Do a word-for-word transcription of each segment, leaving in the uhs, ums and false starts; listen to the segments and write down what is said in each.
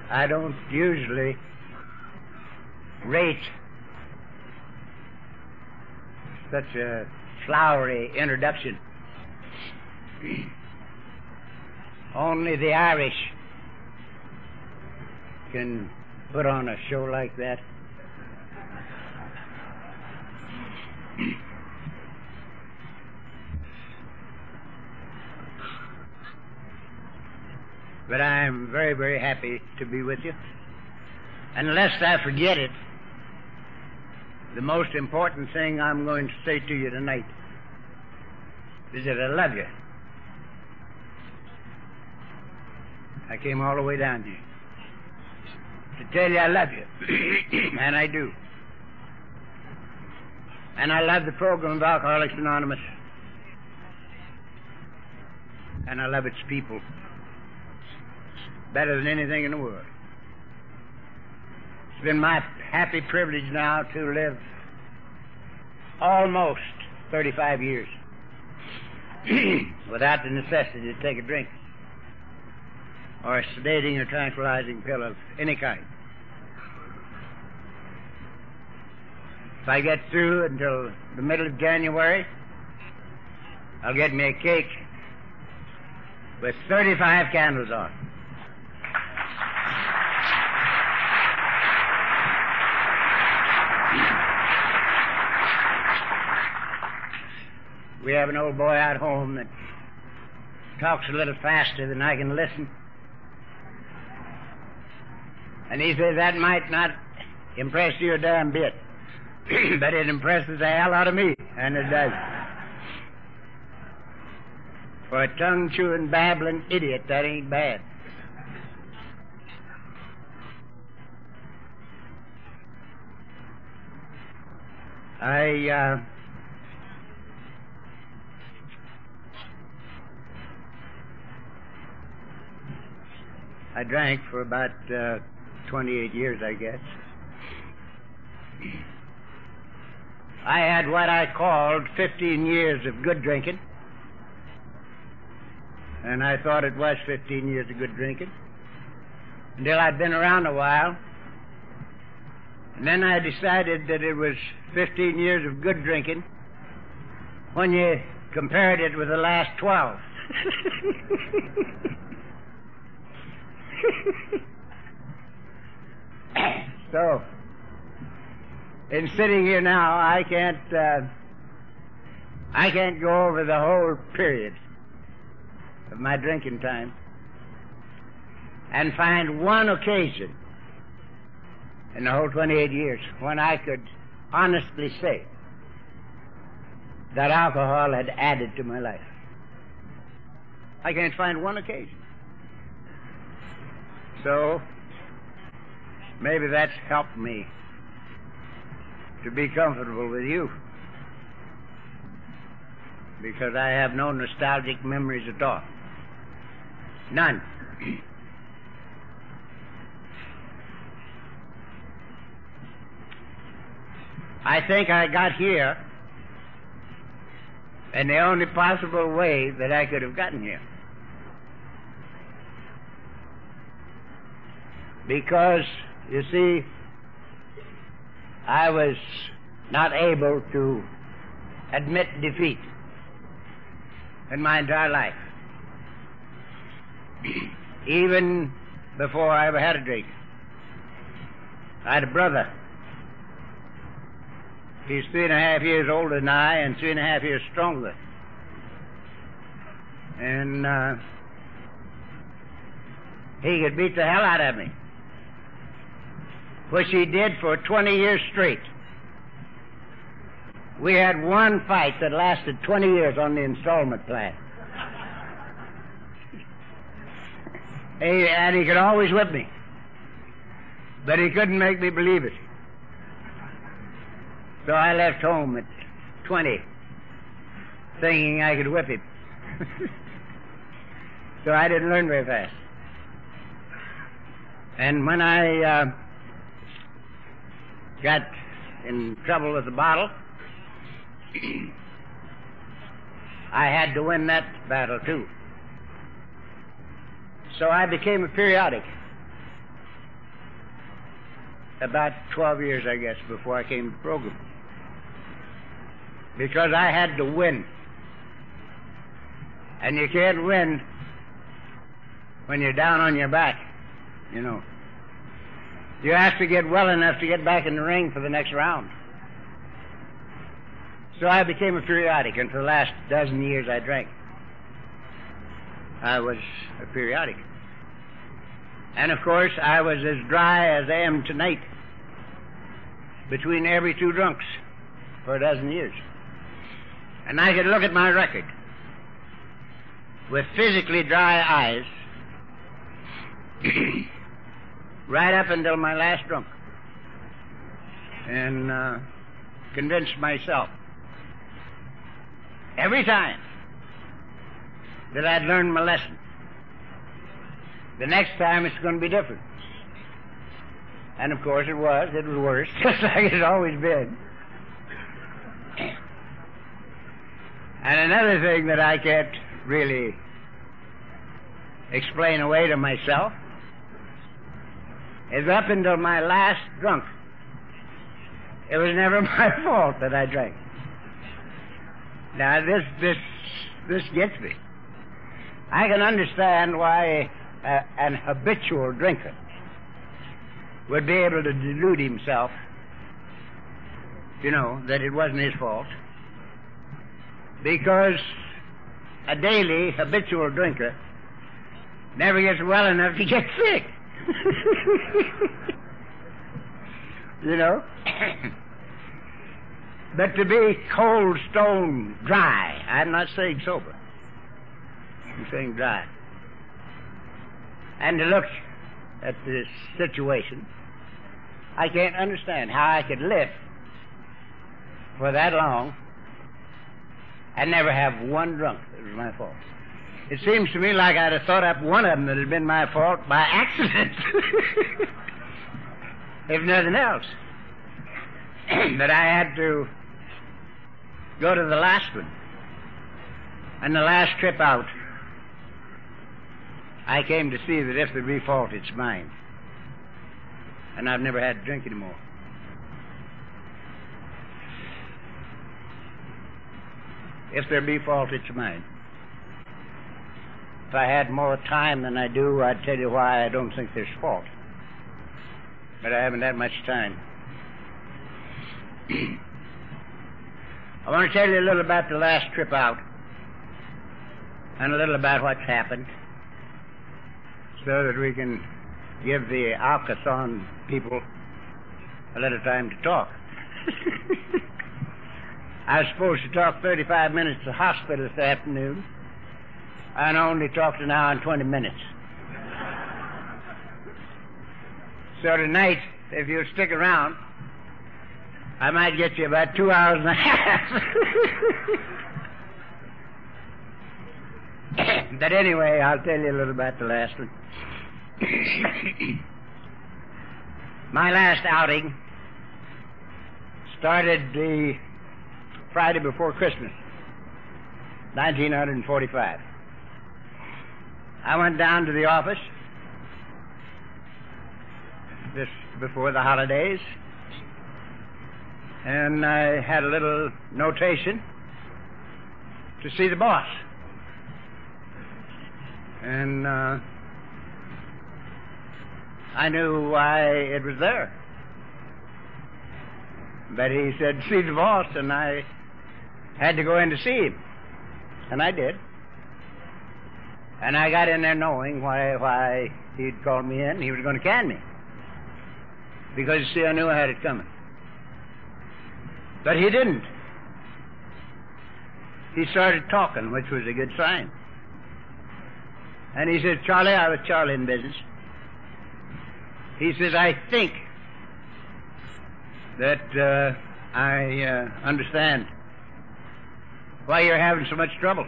I don't usually rate such a flowery introduction. Only the Irish can put on a show like that. But I'm very, very happy to be with you. And lest I forget it, the most important thing I'm going to say to you tonight is that I love you. I came all the way down here to tell you I love you. And I do. And I love the program of Alcoholics Anonymous. And I love its people better than anything in the world. It's been my happy privilege now to live almost thirty-five years without the necessity to take a drink or a sedating or tranquilizing pill of any kind. If I get through until the middle of January, I'll get me a cake with thirty-five candles on. We have an old boy out home that talks a little faster than I can listen. And he says that might not impress you a damn bit, but it impresses the hell out of me, and it does. For a tongue-chewing, babbling idiot, that ain't bad. I, uh... I drank for about uh, twenty-eight years, I guess. I had what I called fifteen years of good drinking, and I thought it was fifteen years of good drinking until I'd been around a while, and then I decided that it was fifteen years of good drinking when you compared it with the last twelve. So, in sitting here now, I can't, uh, I can't go over the whole period of my drinking time and find one occasion in the whole twenty-eight years when I could honestly say that alcohol had added to my life. I can't find one occasion. So, maybe that's helped me to be comfortable with you, because I have no nostalgic memories at all. None. I think I got here in the only possible way that I could have gotten here. Because, you see, I was not able to admit defeat in my entire life, even before I ever had a drink. I had a brother. He's three and a half years older than I and three and a half years stronger. And uh, he could beat the hell out of me, which he did for twenty years straight. We had one fight that lasted twenty years on the installment plan. he, and he could always whip me, but he couldn't make me believe it. So I left home at twenty, thinking I could whip him. So I didn't learn very fast. And when I uh, got in trouble with the bottle, I had to win that battle too. So I became a periodic. about twelve years, I guess, before I came to the program. Because I had to win. And you can't win when you're down on your back, you know. You have to get well enough to get back in the ring for the next round. So I became a periodic, and for the last dozen years I drank. I was a periodic. And of course, I was as dry as I am tonight between every two drunks for a dozen years. And I could look at my record with physically dry eyes right up until my last drunk, and uh, convinced myself every time that I'd learned my lesson. The next time it's going to be different. And of course it was. It was worse, just like it had always been. And another thing that I can't really explain away to myself is up until my last drunk, it was never my fault that I drank. Now this, this, this gets me. I can understand why uh, an habitual drinker would be able to delude himself, you know, that it wasn't his fault, because a daily habitual drinker never gets well enough to get sick. You know? But to be cold stone dry, I'm not saying sober, I'm saying dry, and to look at this situation, I can't understand how I could live for that long and never have one drunk that was my fault. It seems to me like I'd have thought up one of them that had been my fault by accident, if nothing else. But I had to go to the last one. And the last trip out, I came to see that if there be fault, it's mine. And I've never had to drink anymore. If there be fault, it's mine. If I had more time than I do, I'd tell you why I don't think there's fault. But I haven't that much time. I want to tell you a little about the last trip out and a little about what's happened so that we can give the Alcathon people a little time to talk. I was supposed to talk thirty-five minutes at the hospital this afternoon, and I only talked an hour and twenty minutes. So tonight, if you'll stick around, I might get you about two hours and a half. But anyway, I'll tell you a little about the last one. My last outing started the Friday before Christmas, nineteen forty-five. I went down to the office just before the holidays, and I had a little notation to see the boss. And uh, I knew why it was there. But he said, see the boss, and I had to go in to see him. And I did. And I got in there knowing why why he'd called me in. He was going to can me. Because, you see, I knew I had it coming. But he didn't. He started talking, which was a good sign. And he said, Charlie, I was Charlie in business. He says, I think that uh, I uh, understand why you're having so much trouble.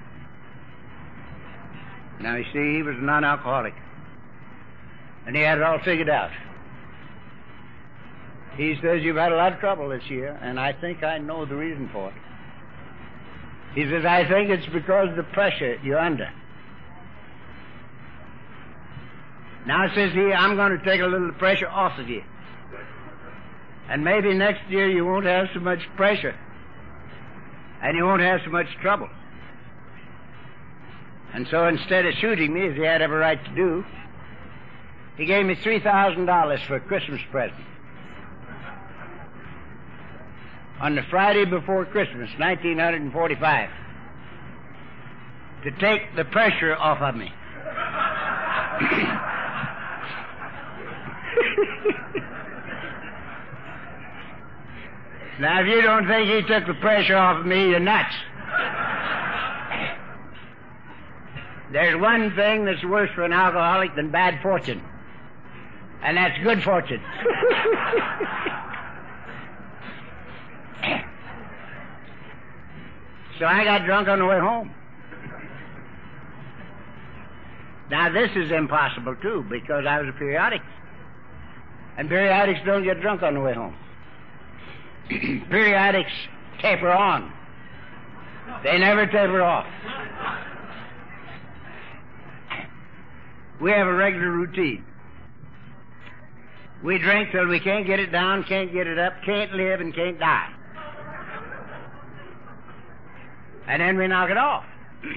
Now, you see, he was a non-alcoholic, and he had it all figured out. He says, you've had a lot of trouble this year, and I think I know the reason for it. He says, I think it's because of the pressure you're under. Now, says he, I'm going to take a little pressure off of you. And maybe next year you won't have so much pressure. And you won't have so much trouble. And so instead of shooting me, as he had every right to do, he gave me three thousand dollars for a Christmas present. On the Friday before Christmas, nineteen forty-five, to take the pressure off of me. Now, if you don't think he took the pressure off of me, you're nuts. There's one thing that's worse for an alcoholic than bad fortune, and that's good fortune. So I got drunk on the way home. Now, this is impossible, too, because I was a periodic. And periodics don't get drunk on the way home. Periodics taper on. They never taper off. We have a regular routine. We drink till we can't get it down, can't get it up, can't live, and can't die. And then we knock it off.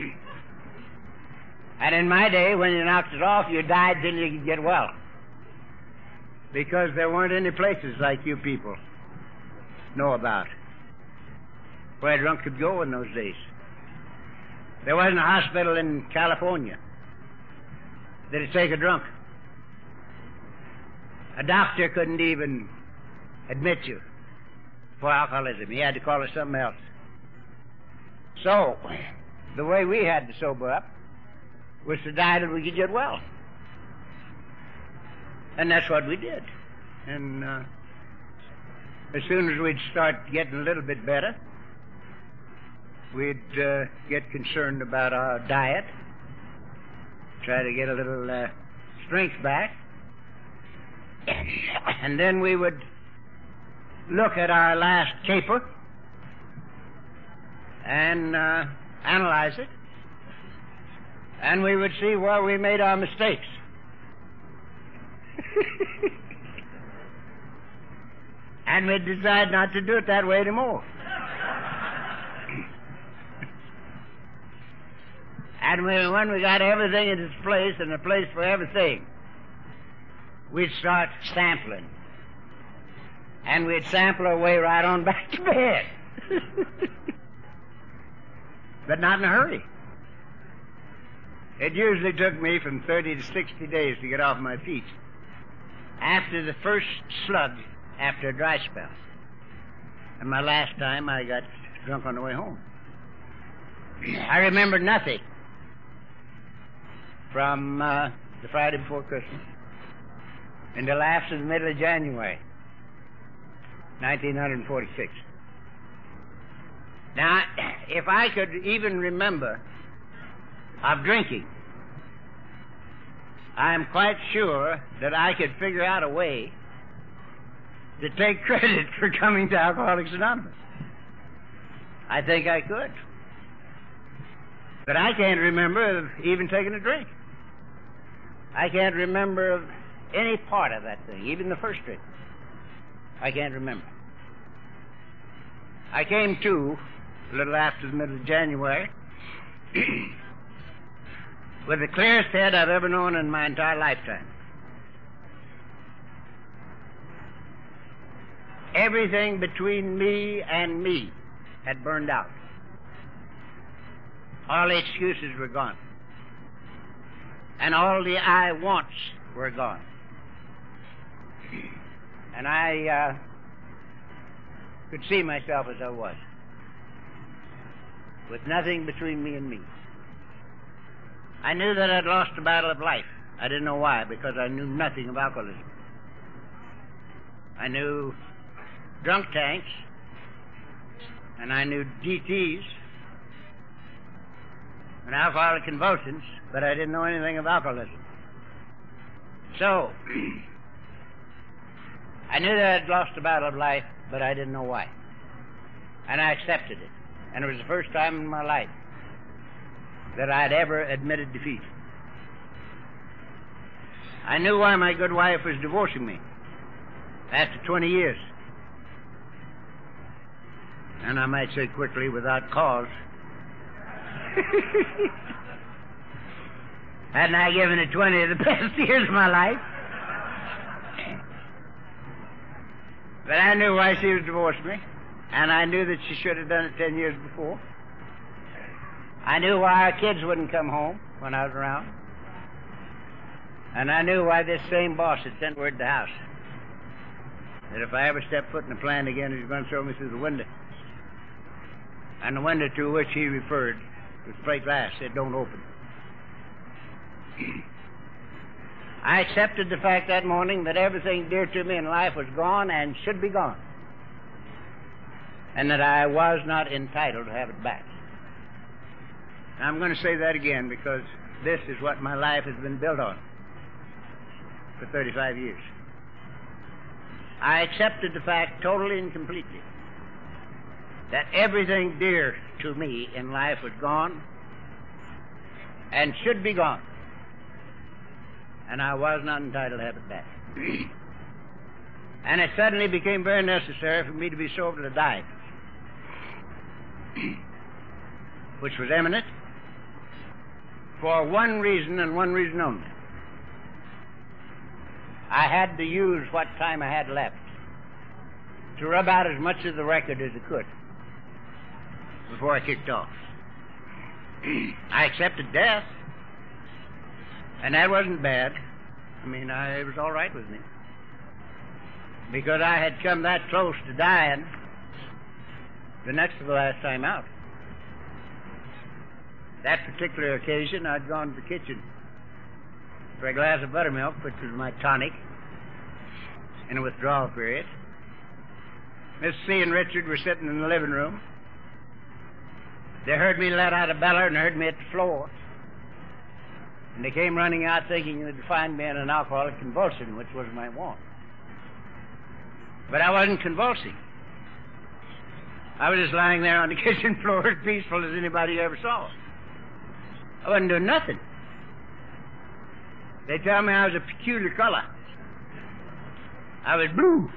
And in my day, when you knocked it off, you died till you could get well. Because there weren't any places like you people know about where a drunk could go in those days. There wasn't a hospital in California that'd take a drunk. A doctor couldn't even admit you for alcoholism. He had to call it something else. So, the way we had to sober up was to die till we could get well. And that's what we did. And uh, as soon as we'd start getting a little bit better, we'd uh, get concerned about our diet, try to get a little uh, strength back, and then we would look at our last caper and uh, analyze it, and we would see where we made our mistakes. And we'd decide not to do it that way anymore. And we, when we got everything in its place and a place for everything, we'd start sampling. And we'd sample our way right on back to bed. But not in a hurry. It usually took me from thirty to sixty days to get off my feet after the first slug after a dry spell. And my last time I got drunk on the way home. I remember nothing from uh, the Friday before Christmas until after the middle of January, nineteen forty-six. Now, if I could even remember of drinking, I am quite sure that I could figure out a way to take credit for coming to Alcoholics Anonymous. I think I could. But I can't remember of even taking a drink. I can't remember of any part of that thing, even the first drink. I can't remember. I came to a little after the middle of January with the clearest head I've ever known in my entire lifetime. Everything between me and me had burned out. All the excuses were gone. And all the I wants were gone. And I uh, could see myself as I was, with nothing between me and me. I knew that I'd lost the battle of life. I didn't know why, because I knew nothing of alcoholism. I knew drunk tanks, and I knew D Ts, and alcoholic convulsions, but I didn't know anything of alcoholism. So, I knew that I'd lost the battle of life, but I didn't know why. And I accepted it. And it was the first time in my life that I'd ever admitted defeat. I knew why my good wife was divorcing me after twenty years. and I might say quickly, without cause. Hadn't I given it twenty of the best years of my life? But I knew why she was divorcing me, and I knew that she should have done it ten years before. I knew why our kids wouldn't come home when I was around. And I knew why this same boss had sent word to the house that if I ever stepped foot in the plant again, he was going to throw me through the window. And the window to which he referred was plate glass. It don't open. I accepted the fact that morning that everything dear to me in life was gone and should be gone, and that I was not entitled to have it back. Now, I'm going to say that again because this is what my life has been built on for thirty-five years. I accepted the fact totally and completely that everything dear to me in life was gone and should be gone, and I was not entitled to have it back. And it suddenly became very necessary for me to be sober to die, which was imminent, for one reason and one reason only. I had to use what time I had left to rub out as much of the record as I could before I kicked off. I accepted death, and that wasn't bad. I mean, I, it was all right with me, because I had come that close to dying the next to the last time out. That particular occasion, I'd gone to the kitchen for a glass of buttermilk, which was my tonic in a withdrawal period. Miss C and Richard were sitting in the living room. They heard me let out a beller and heard me at the floor. And they came running out thinking they'd find me in an alcoholic convulsion, which was my want. But I wasn't convulsing. I was just lying there on the kitchen floor as peaceful as anybody you ever saw. I wasn't doing nothing. They tell me I was a peculiar color. I was blue.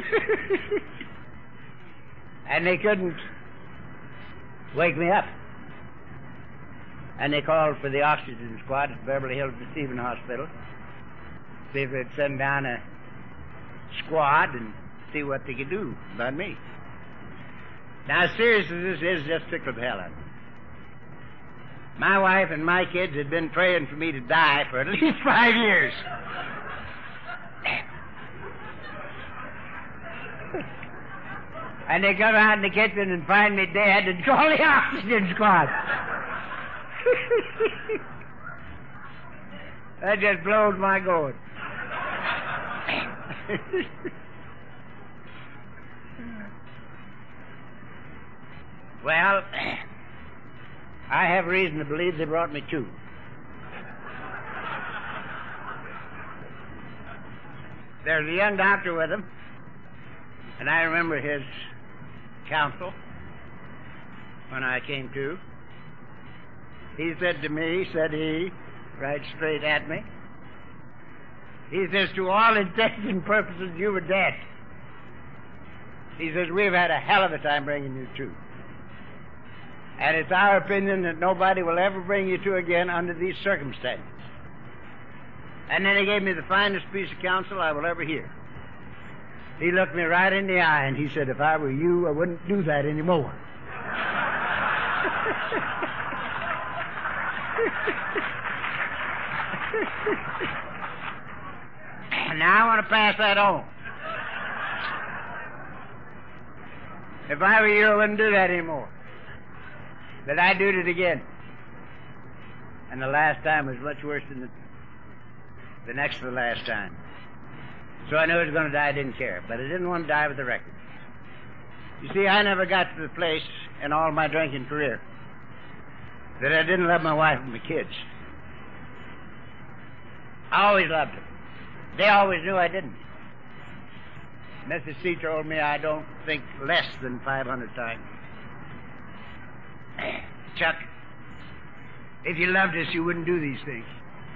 And they couldn't wake me up. And they called for the oxygen squad at Beverly Hills Receiving Hospital. See if they'd send down a squad and see what they could do about me. Now, as serious as this is, just tickled the hell out of me. My wife and my kids had been praying for me to die for at least five years. And they come out in the kitchen and find me dead and call the oxygen squad. That just blows my gourd. Well, I have reason to believe they brought me to. There's a young doctor with him, and I remember his counsel when I came to. He said to me, said he, right straight at me, he says, to all intents and purposes, you were dead. He says, we've had a hell of a time bringing you to. And it's our opinion that nobody will ever bring you to again under these circumstances. And then he gave me the finest piece of counsel I will ever hear. He looked me right in the eye and he said, if I were you, I wouldn't do that anymore. Now I want to pass that on. If I were you, I wouldn't do that anymore. But I did it again. And the last time was much worse than the, the next to the last time. So I knew I was going to die. I didn't care. But I didn't want to die with the record. You see, I never got to the place in all my drinking career that I didn't love my wife and my kids. I always loved them. They always knew I didn't. Missus C told me I don't think less than five hundred times. Chuck, if you loved us, you wouldn't do these things.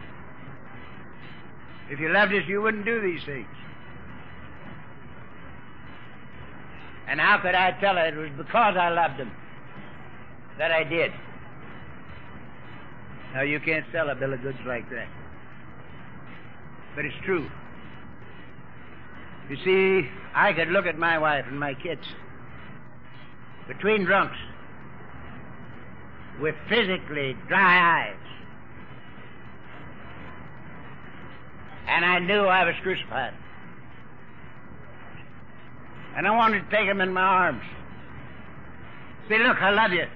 If you loved us, you wouldn't do these things. And how could I tell her it was because I loved him that I did? Now, you can't sell a bill of goods like that. But it's true. You see, I could look at my wife and my kids between drunks with physically dry eyes. And I knew I was crucified. And I wanted to take him in my arms. Say, look, I love you.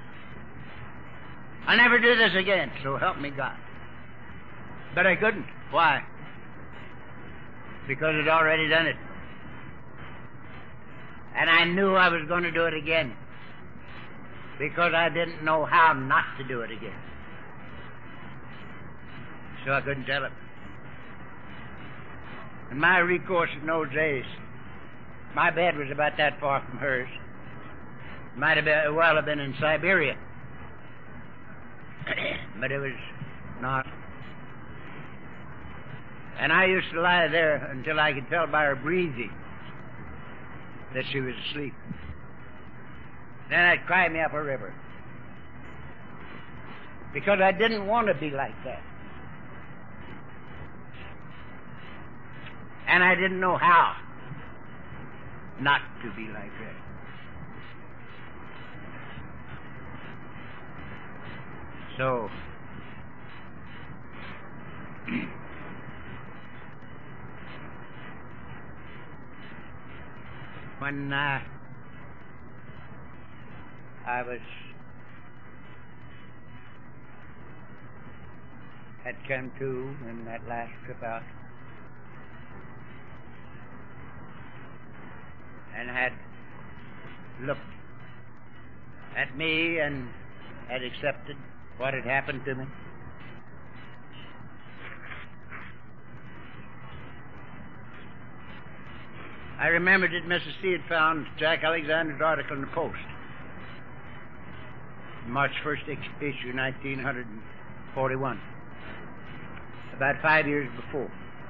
I'll never do this again, so help me God. But I couldn't. Why? Because I'd already done it. And I knew I was going to do it again. Because I didn't know how not to do it again. So I couldn't tell him. And my recourse in those days, my bed was about that far from hers. Might have been, well have been in Siberia. But it was not. And I used to lie there until I could tell by her breathing that she was asleep. Then I'd cry me up a river. Because I didn't want to be like that. And I didn't know how not to be like that. So, when uh, I was had come to in that last trip out and had looked at me and had accepted what had happened to me. I remembered that Missus C had found Jack Alexander's article in the Post, March first issue, nineteen forty-one, about five years before.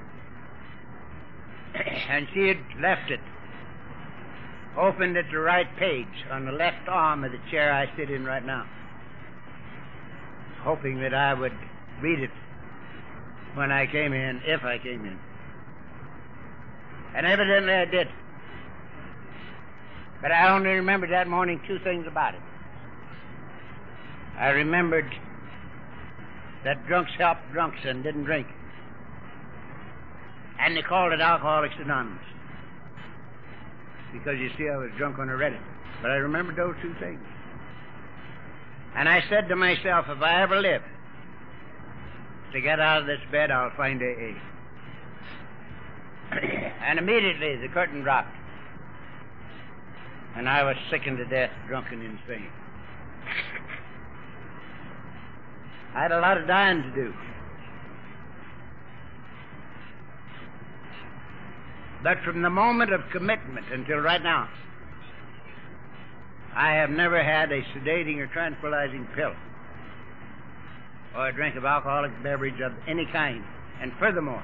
And she had left it opened at the right page on the left arm of the chair I sit in right now, hoping that I would read it when I came in, if I came in. And evidently I did. But I only remembered that morning two things about it. I remembered that drunks helped drunks and didn't drink. And they called it Alcoholics Anonymous. Because, you see, I was drunk when I read it. But I remembered those two things. And I said to myself, if I ever live to get out of this bed, I'll find A A. And immediately the curtain dropped. And I was sickened to death, drunk and insane. I had a lot of dying to do. But from the moment of commitment until right now, I have never had a sedating or tranquilizing pill or a drink of alcoholic beverage of any kind. And furthermore,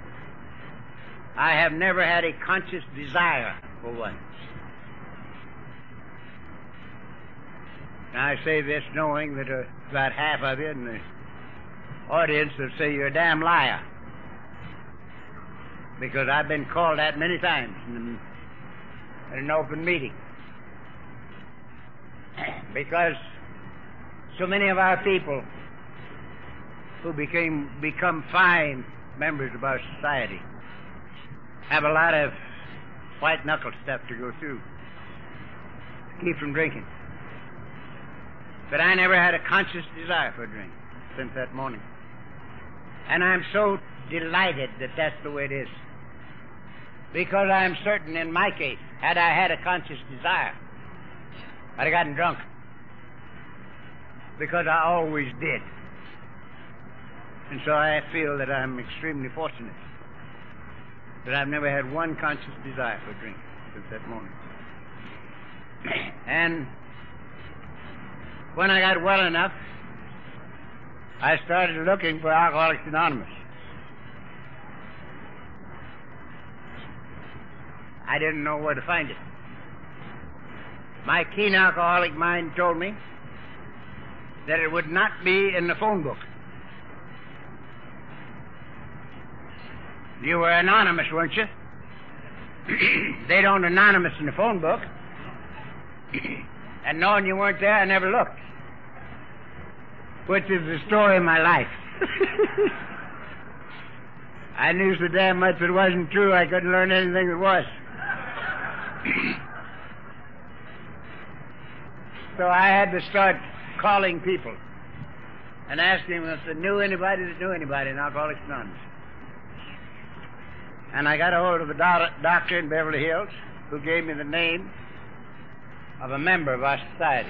I have never had a conscious desire for one. Now, I say this knowing that uh, about half of you in the audience will say you're a damn liar. Because I've been called that many times in, in an open meeting. Because so many of our people who became become fine members of our society have a lot of white-knuckle stuff to go through to keep from drinking. But I never had a conscious desire for a drink since that morning. And I'm so delighted that that's the way it is. Because I'm certain in my case, had I had a conscious desire, I'd have gotten drunk. Because I always did. And so I feel that I'm extremely fortunate that I've never had one conscious desire for a drink since that morning. And when I got well enough, I started looking for Alcoholics Anonymous. I didn't know where to find it. my keen alcoholic mind told me that it would not be in the phone book. You were anonymous, weren't you? They don't anonymous in the phone book. And knowing you weren't there, I never looked. Which is the story of my life. I knew so damn much that wasn't true, I couldn't learn anything that was. So I had to start calling people and asking them if they knew anybody that knew anybody in Alcoholics Anonymous. And I got a hold of a do- doctor in Beverly Hills who gave me the name of a member of our society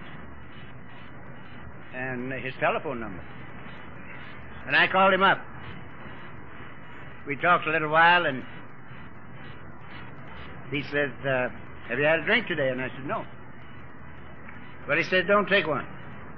and his telephone number. And I called him up. We talked a little while, and he said, uh, have you had a drink today? And I said, no. Well, he said, don't take one.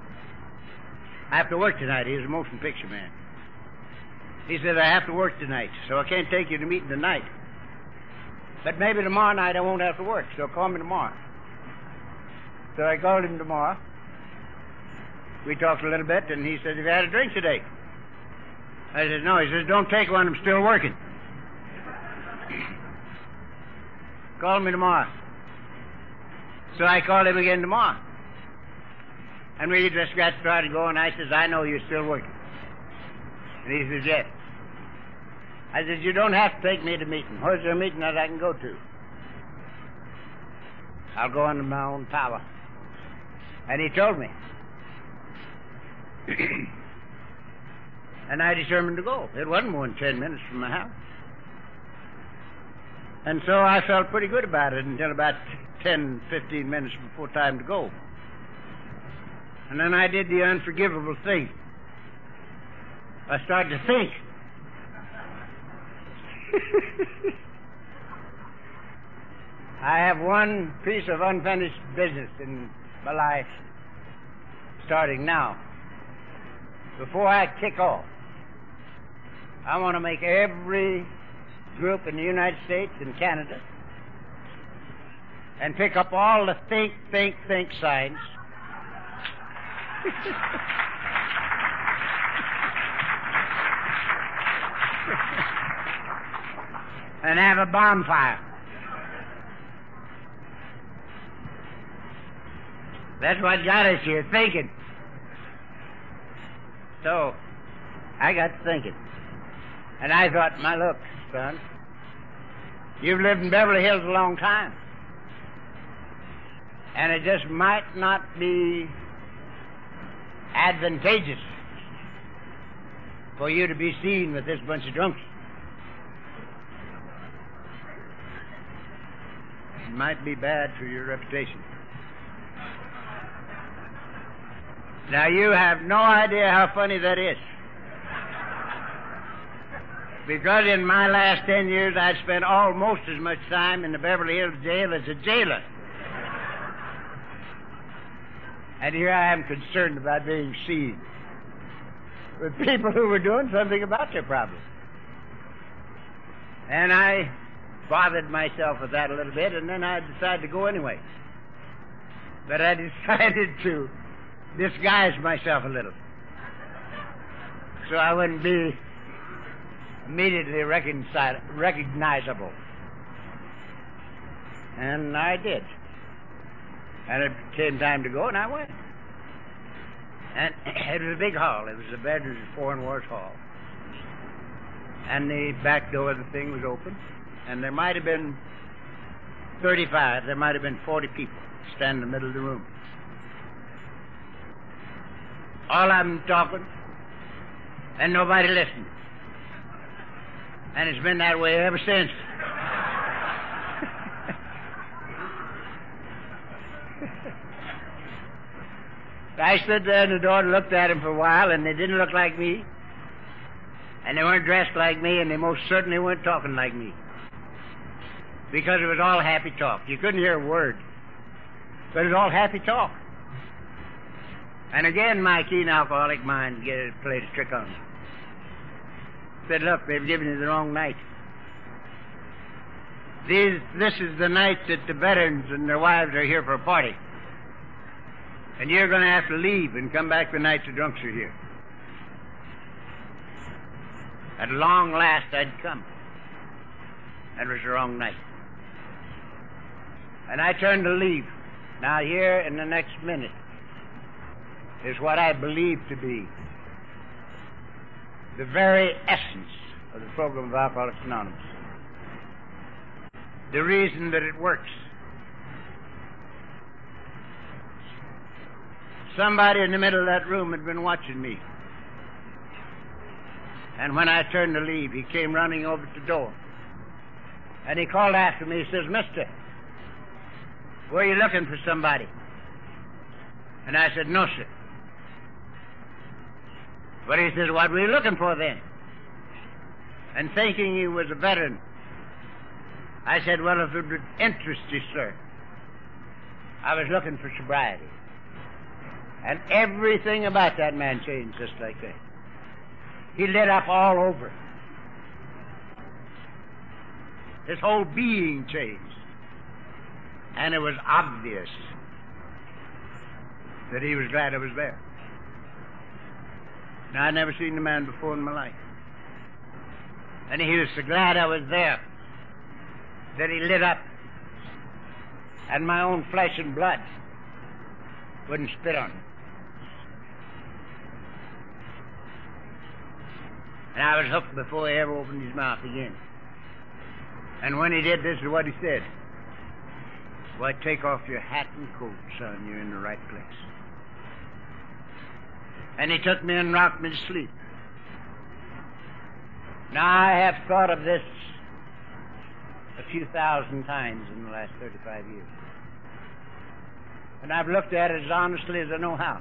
I have to work tonight. He was a motion picture man. He said, I have to work tonight, so I can't take you to meeting tonight. But maybe tomorrow night I won't have to work, so call me tomorrow. So I called him tomorrow. We talked a little bit, and he said, have you had a drink today? I said, no. He says, don't take one. I'm still working. Call me tomorrow. So I called him again tomorrow. And we just got started going. I says, I know you're still working. And he says, yes. I says, you don't have to take me to a meeting. Where's there a meeting that I can go to? I'll go under my own power. And he told me. And I determined to go. It wasn't more than ten minutes from my house. And so I felt pretty good about it until about ten, fifteen minutes before time to go. And then I did the unforgivable thing. I started to think. I have one piece of unfinished business in my life starting now. Before I kick off, I want to make every group in the United States and Canada and pick up all the think, think, think signs and have a bonfire. That's what got us here, thinking. So, I got to thinking. And I thought, my look, son, you've lived in Beverly Hills a long time. And it just might not be advantageous for you to be seen with this bunch of drunks. It might be bad for your reputation. Now, you have no idea how funny that is. Because in my last ten years, I'd spent almost as much time in the Beverly Hills jail as a jailer. And here I am concerned about being seen with people who were doing something about their problem. And I bothered myself with that a little bit, and then I decided to go anyway. But I decided to disguise myself a little, so I wouldn't be immediately reconcil- recognizable. And I did. And it came time to go, and I went. And it was a big hall. It was the Veterans Foreign Wars Hall. And the back door of the thing was open, and there might have been thirty-five, there might have been forty people standing in the middle of the room. All of them talking, and nobody listening. And it's been that way ever since. I stood there in the door and looked at them for a while, and they didn't look like me. And they weren't dressed like me, and they most certainly weren't talking like me. Because it was all happy talk. You couldn't hear a word. But it was all happy talk. And again, my keen alcoholic mind played a trick on me. Said, look, they've given you the wrong night. These, this is the night that the veterans and their wives are here for a party. And you're going to have to leave and come back the night the drunks are here. At long last, I'd come. That was the wrong night. And I turned to leave. Now, here in the next minute is what I believe to be the very essence of the program of Alcoholics Anonymous. The reason that it works. Somebody in the middle of that room had been watching me. And when I turned to leave, he came running over to the door. And he called after me. He says, "Mister, were you looking for somebody?" And I said, "No, sir." But he says, "What were you looking for then?" And thinking he was a veteran, I said, "Well, if it would interest you, sir, I was looking for sobriety." And everything about that man changed just like that. He lit up all over. His whole being changed. And it was obvious that he was glad I was there. Now, I'd never seen the man before in my life. And he was so glad I was there that he lit up. And my own flesh and blood wouldn't spit on him. And I was hooked before he ever opened his mouth again. And when he did, this is what he said. "Why, take off your hat and coat, son. You're in the right place." And he took me and rocked me to sleep. Now, I have thought of this a few thousand times in the last thirty-five years. And I've looked at it as honestly as I know how.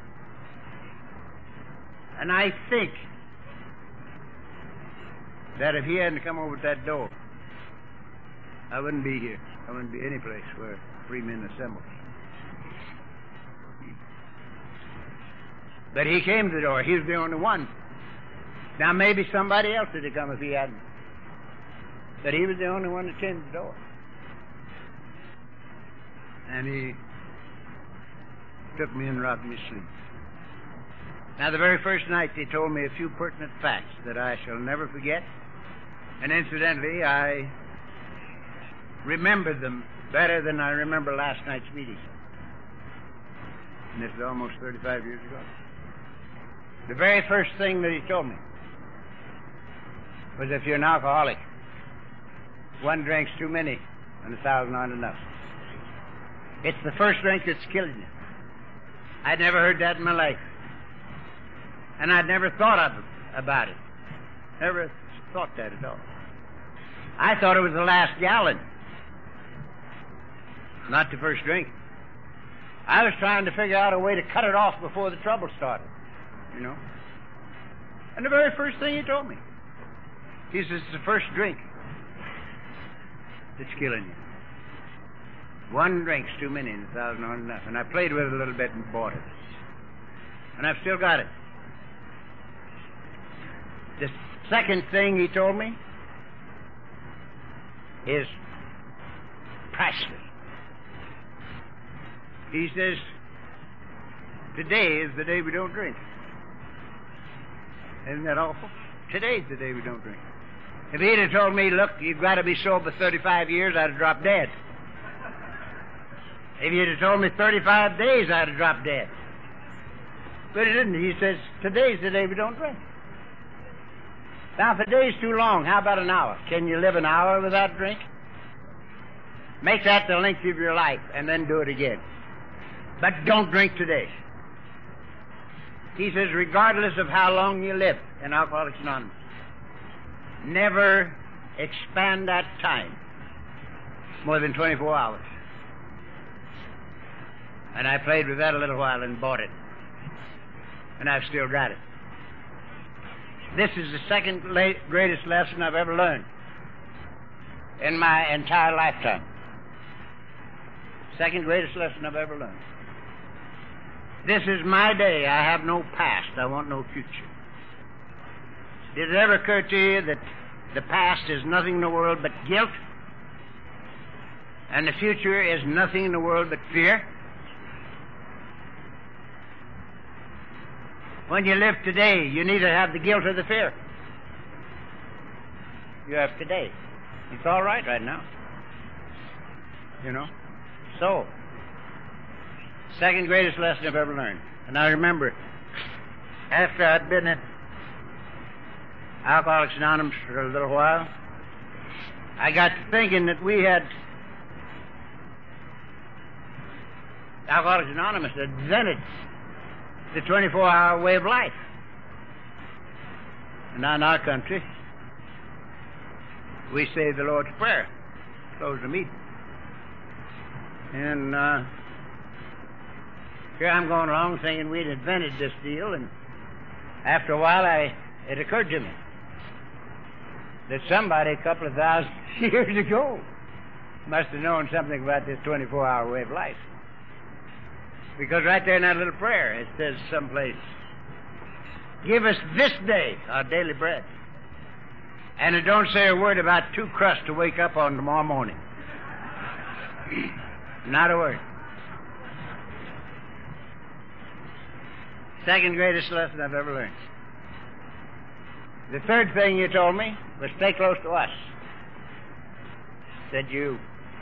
And I think that if he hadn't come over to that door, I wouldn't be here. I wouldn't be any place where free men assemble. But he came to the door. He was the only one. Now, maybe somebody else would have come if he hadn't. But he was the only one that came to the door. And he took me and rocked me to sleep. Now, the very first night, they told me a few pertinent facts that I shall never forget. And incidentally, I remember them better than I remember last night's meeting. And this is almost thirty-five years ago. The very first thing that he told me was, if you're an alcoholic, one drink's too many and a thousand aren't enough. It's the first drink that's killing you. I'd never heard that in my life. And I'd never thought of it, about it. Never thought that at all. I thought it was the last gallon, not the first drink. I was trying to figure out a way to cut it off before the trouble started, you know. And the very first thing he told me, he says, it's the first drink that's killing you. One drink's too many and a thousand aren't enough. And I played with it a little bit and bought it. And I've still got it. The second thing he told me is priceless. He says, today is the day we don't drink. Isn't that awful? Today's the day we don't drink. If he'd have told me, look, you've got to be sober thirty-five years, I'd have dropped dead. If he'd have told me thirty-five days, I'd have dropped dead. But he didn't. He says, today's the day we don't drink. Now, if a day's too long, how about an hour? Can you live an hour without drink? Make that the length of your life, and then do it again. But don't drink today. He says, regardless of how long you live in Alcoholics Anonymous, never expand that time more than twenty-four hours. And I played with that a little while and bought it. And I've still got it. This is the second greatest lesson I've ever learned in my entire lifetime. Second greatest lesson I've ever learned. This is my day. I have no past. I want no future. Did it ever occur to you that the past is nothing in the world but guilt? And the future is nothing in the world but fear. When you live today, you neither have the guilt or the fear. You have today. It's all right right now. You know? So, second greatest lesson I've ever learned. And I remember, after I'd been at Alcoholics Anonymous for a little while, I got to thinking that we had, Alcoholics Anonymous had invented the twenty-four hour way of life. And now in our country, we say the Lord's Prayer, close the meeting. And uh, here I'm going along thinking we'd invented this deal, and after a while I, it occurred to me that somebody a couple of thousand years ago must have known something about this twenty-four hour way of life. Because right there in that little prayer, it says someplace, give us this day our daily bread. And it don't say a word about two crusts to wake up on tomorrow morning. Not a word. Second greatest lesson I've ever learned. The third thing you told me was stay close to us. Said you.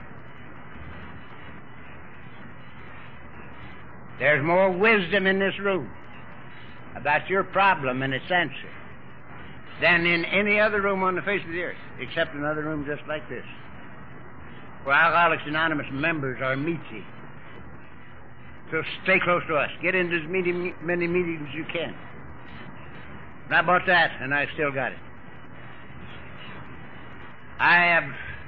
There's more wisdom in this room about your problem and its answer than in any other room on the face of the earth, except another room just like this, where Alcoholics Anonymous members are meeting. So stay close to us. Get into as many, many meetings as you can. And I bought that, and I still got it. I have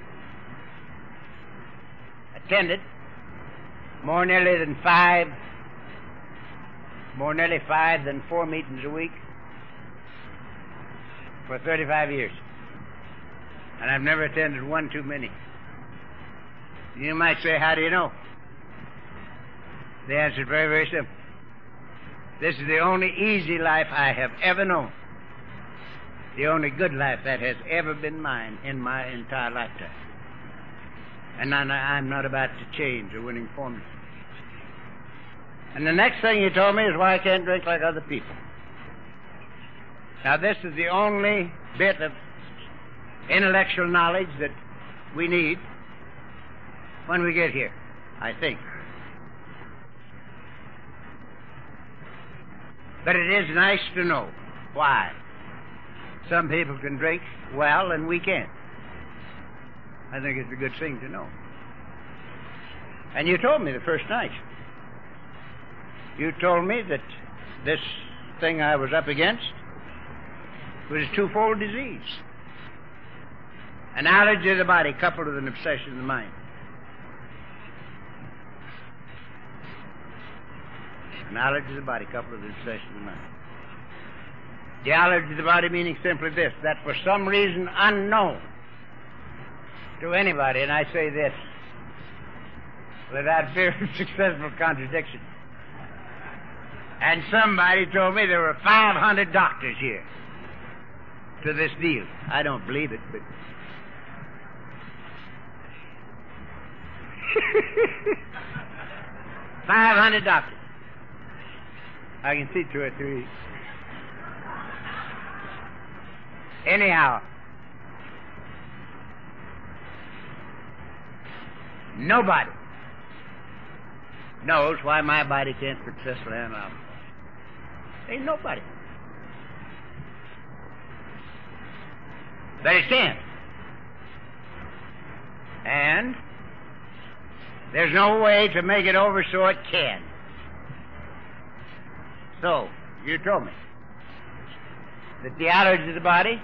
attended more nearly than five, more nearly five than four meetings a week for thirty-five years. And I've never attended one too many. You might say, how do you know? The answer is very, very simple. This is the only easy life I have ever known. The only good life that has ever been mine in my entire lifetime. And I'm not about to change a winning formula. And the next thing you told me is why I can't drink like other people. Now, this is the only bit of intellectual knowledge that we need when we get here, I think. But it is nice to know why some people can drink well and we can't. I think it's a good thing to know. And you told me the first night. You told me that this thing I was up against was a twofold disease. An allergy of the body coupled with an obsession of the mind. An allergy of the body coupled with an obsession of the mind. The allergy of the body meaning simply this, that for some reason unknown to anybody, and I say this without fear of successful contradiction, and somebody told me there were five hundred doctors here to this deal. I don't believe it, but five hundred doctors. I can see two or three. Anyhow, nobody knows why my body can't successfully handle alcohol. Ain't nobody. But it can. And there's no way to make it over so it can. So, you told me that the allergy of the body,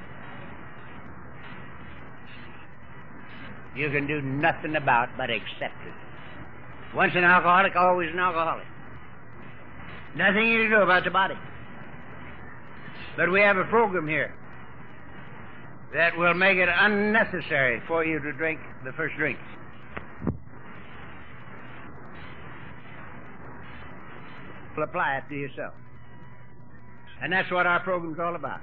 you can do nothing about but accept it. Once an alcoholic, always an alcoholic. Nothing you can do about the body. But we have a program here that will make it unnecessary for you to drink the first drink. We'll apply it to yourself. And that's what our program's all about.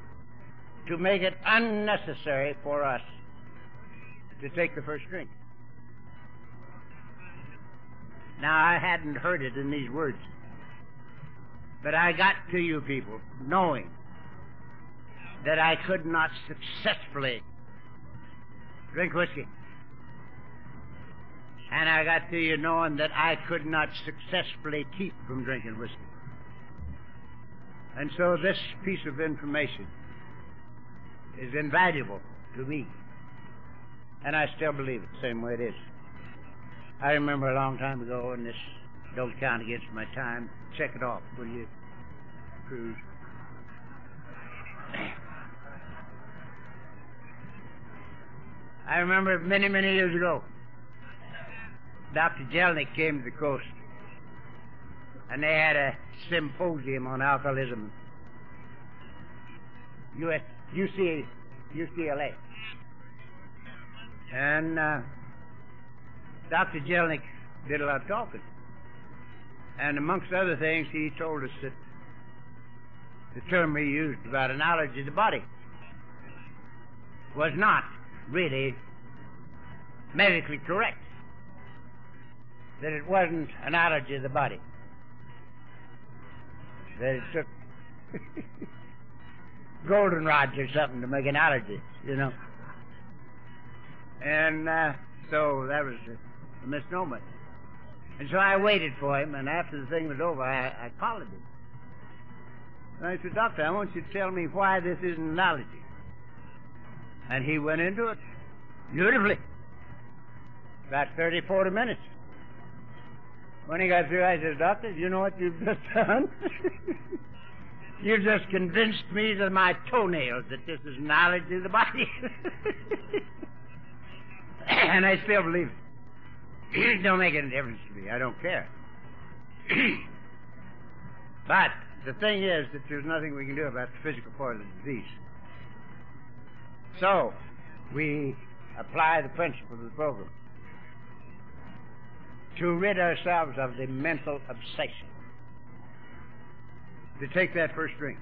To make it unnecessary for us to take the first drink. Now, I hadn't heard it in these words, but I got to you people knowing that I could not successfully drink whiskey. And I got to you knowing that I could not successfully keep from drinking whiskey. And so this piece of information is invaluable to me. And I still believe it the same way it is. I remember a long time ago, and this don't count against my time. Check it off, will you, Cruz? I remember many, many years ago, Doctor Jellinek came to the coast, and they had a symposium on alcoholism. U S, U C, U C L A. And uh, Doctor Jellinek did a lot of talking. And amongst other things, he told us that the term we used about an allergy of the body was not really medically correct. That it wasn't an allergy of the body. That it took goldenrods or something to make an allergy, you know. And uh, so that was a, a misnomer. And so I waited for him, and after the thing was over, I, I collared him. And I said, Doctor, I want you to tell me why this isn't an allergy. And he went into it beautifully. About thirty, forty minutes. When he got through, I said, Doctor, you know what you've just done? You've just convinced me to my toenails that this is an allergy of the body. And I still believe it. It don't make any difference to me. I don't care. But the thing is that there's nothing we can do about the physical part of the disease. So, we apply the principle of the program to rid ourselves of the mental obsession to take that first drink.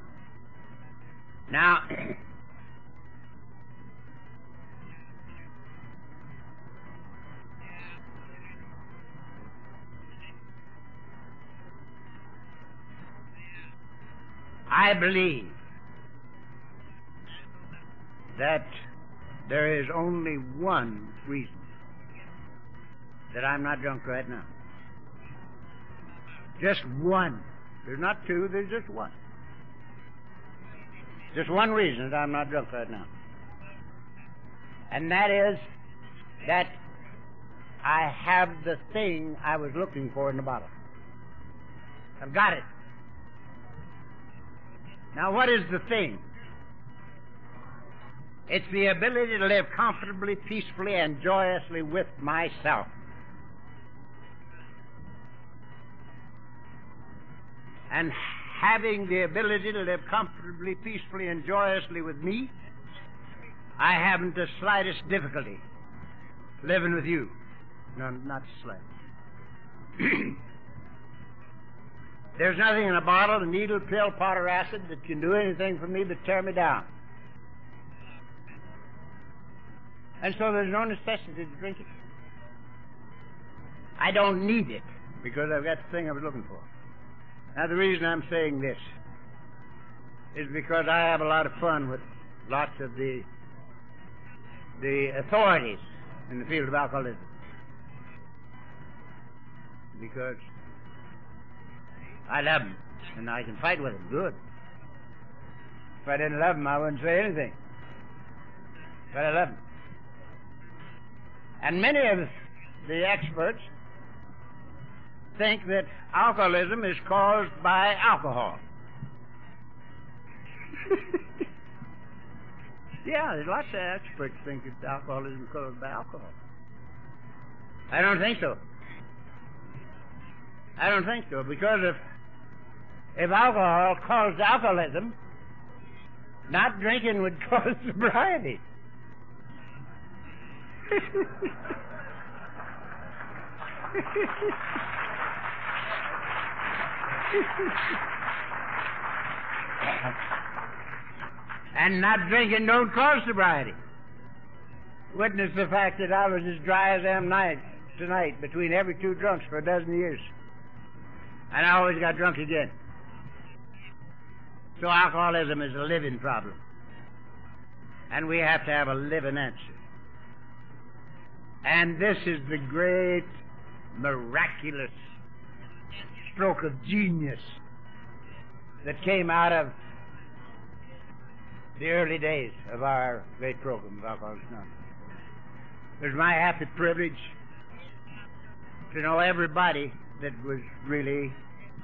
Now, I believe that there is only one reason that I'm not drunk right now. Just one. There's not two, there's just one. Just one reason that I'm not drunk right now. And that is that I have the thing I was looking for in the bottle. I've got it. Now, what is the thing? It's the ability to live comfortably, peacefully, and joyously with myself. And having the ability to live comfortably, peacefully, and joyously with me, I haven't the slightest difficulty living with you. No, not the slightest. There's nothing in a bottle, a needle, pill, pot, or acid that can do anything for me but tear me down. And so there's no necessity to drink it. I don't need it because I've got the thing I was looking for. Now, the reason I'm saying this is because I have a lot of fun with lots of the the authorities in the field of alcoholism. Because I love them, and I can fight with them good. If I didn't love them, I wouldn't say anything. But I love them. And many of the experts think that alcoholism is caused by alcohol. Yeah, there's lots of experts think that alcoholism is caused by alcohol. I don't think so. I don't think so, because if if alcohol caused alcoholism, not drinking would cause sobriety. And not drinking don't cause sobriety. Witness the fact that I was as dry as I am tonight, a night between every two drunks for a dozen years. And I always got drunk again. So alcoholism is a living problem. And we have to have a living answer. And this is the great, miraculous stroke of genius that came out of the early days of our great program of Alcoholics Anonymous. It was my happy privilege to know everybody that was really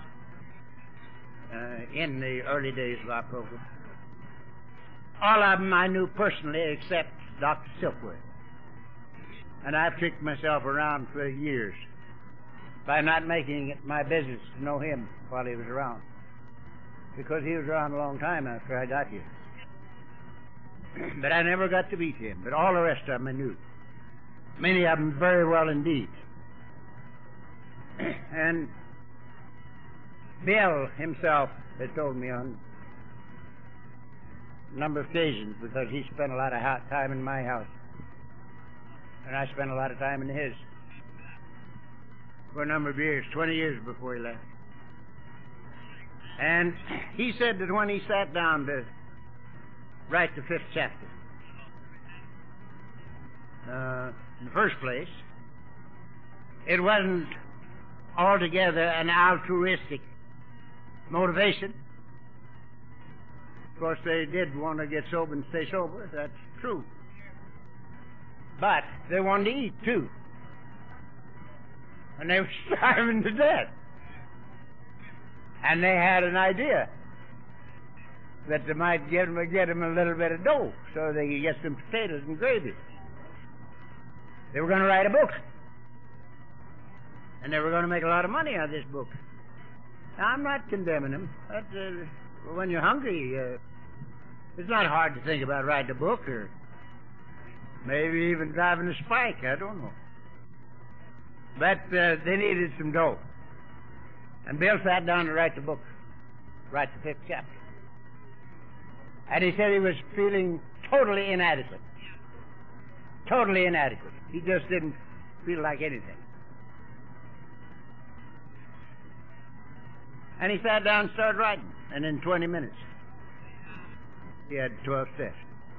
uh, in the early days of our program. All of them I knew personally except Doctor Silkworth. And I've tricked myself around for years by not making it my business to know him while he was around. Because he was around a long time after I got here. But I never got to meet him. But all the rest of them I knew. Many of them very well indeed. And Bill himself had told me on a number of occasions, because he spent a lot of time in my house. And I spent a lot of time in his. For a number of years, twenty years before he left. And he said that when he sat down to write the fifth chapter, uh, in the first place, it wasn't altogether an altruistic motivation. Of course, they did want to get sober and stay sober. That's true. But they wanted to eat, too. And they were starving to death. And they had an idea that they might get them, get them a little bit of dough so they could get some potatoes and gravy. They were going to write a book. And they were going to make a lot of money out of this book. Now, I'm not condemning them. But, uh, when you're hungry, uh, it's not hard to think about writing a book or maybe even driving a spike. I don't know. But uh, they needed some dough. And Bill sat down to write the book, write the fifth chapter. And he said he was feeling totally inadequate. Totally inadequate. He just didn't feel like anything. And he sat down and started writing. And in twenty minutes, he had twelve steps.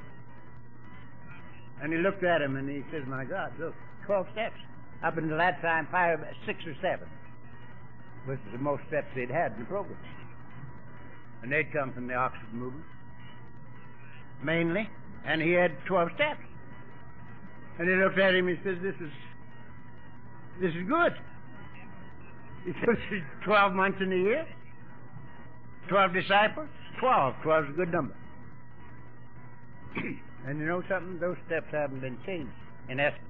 And he looked at him and he says, my God, look, twelve steps. Up until that time, five, six or seven was the most steps they'd had in the program. And they'd come from the Oxford movement, mainly. And he had twelve steps. And he looked at him and he says, this is, this is good. He says, twelve months in a year, twelve disciples, twelve. Twelve is a good number. And you know something? Those steps haven't been changed in essence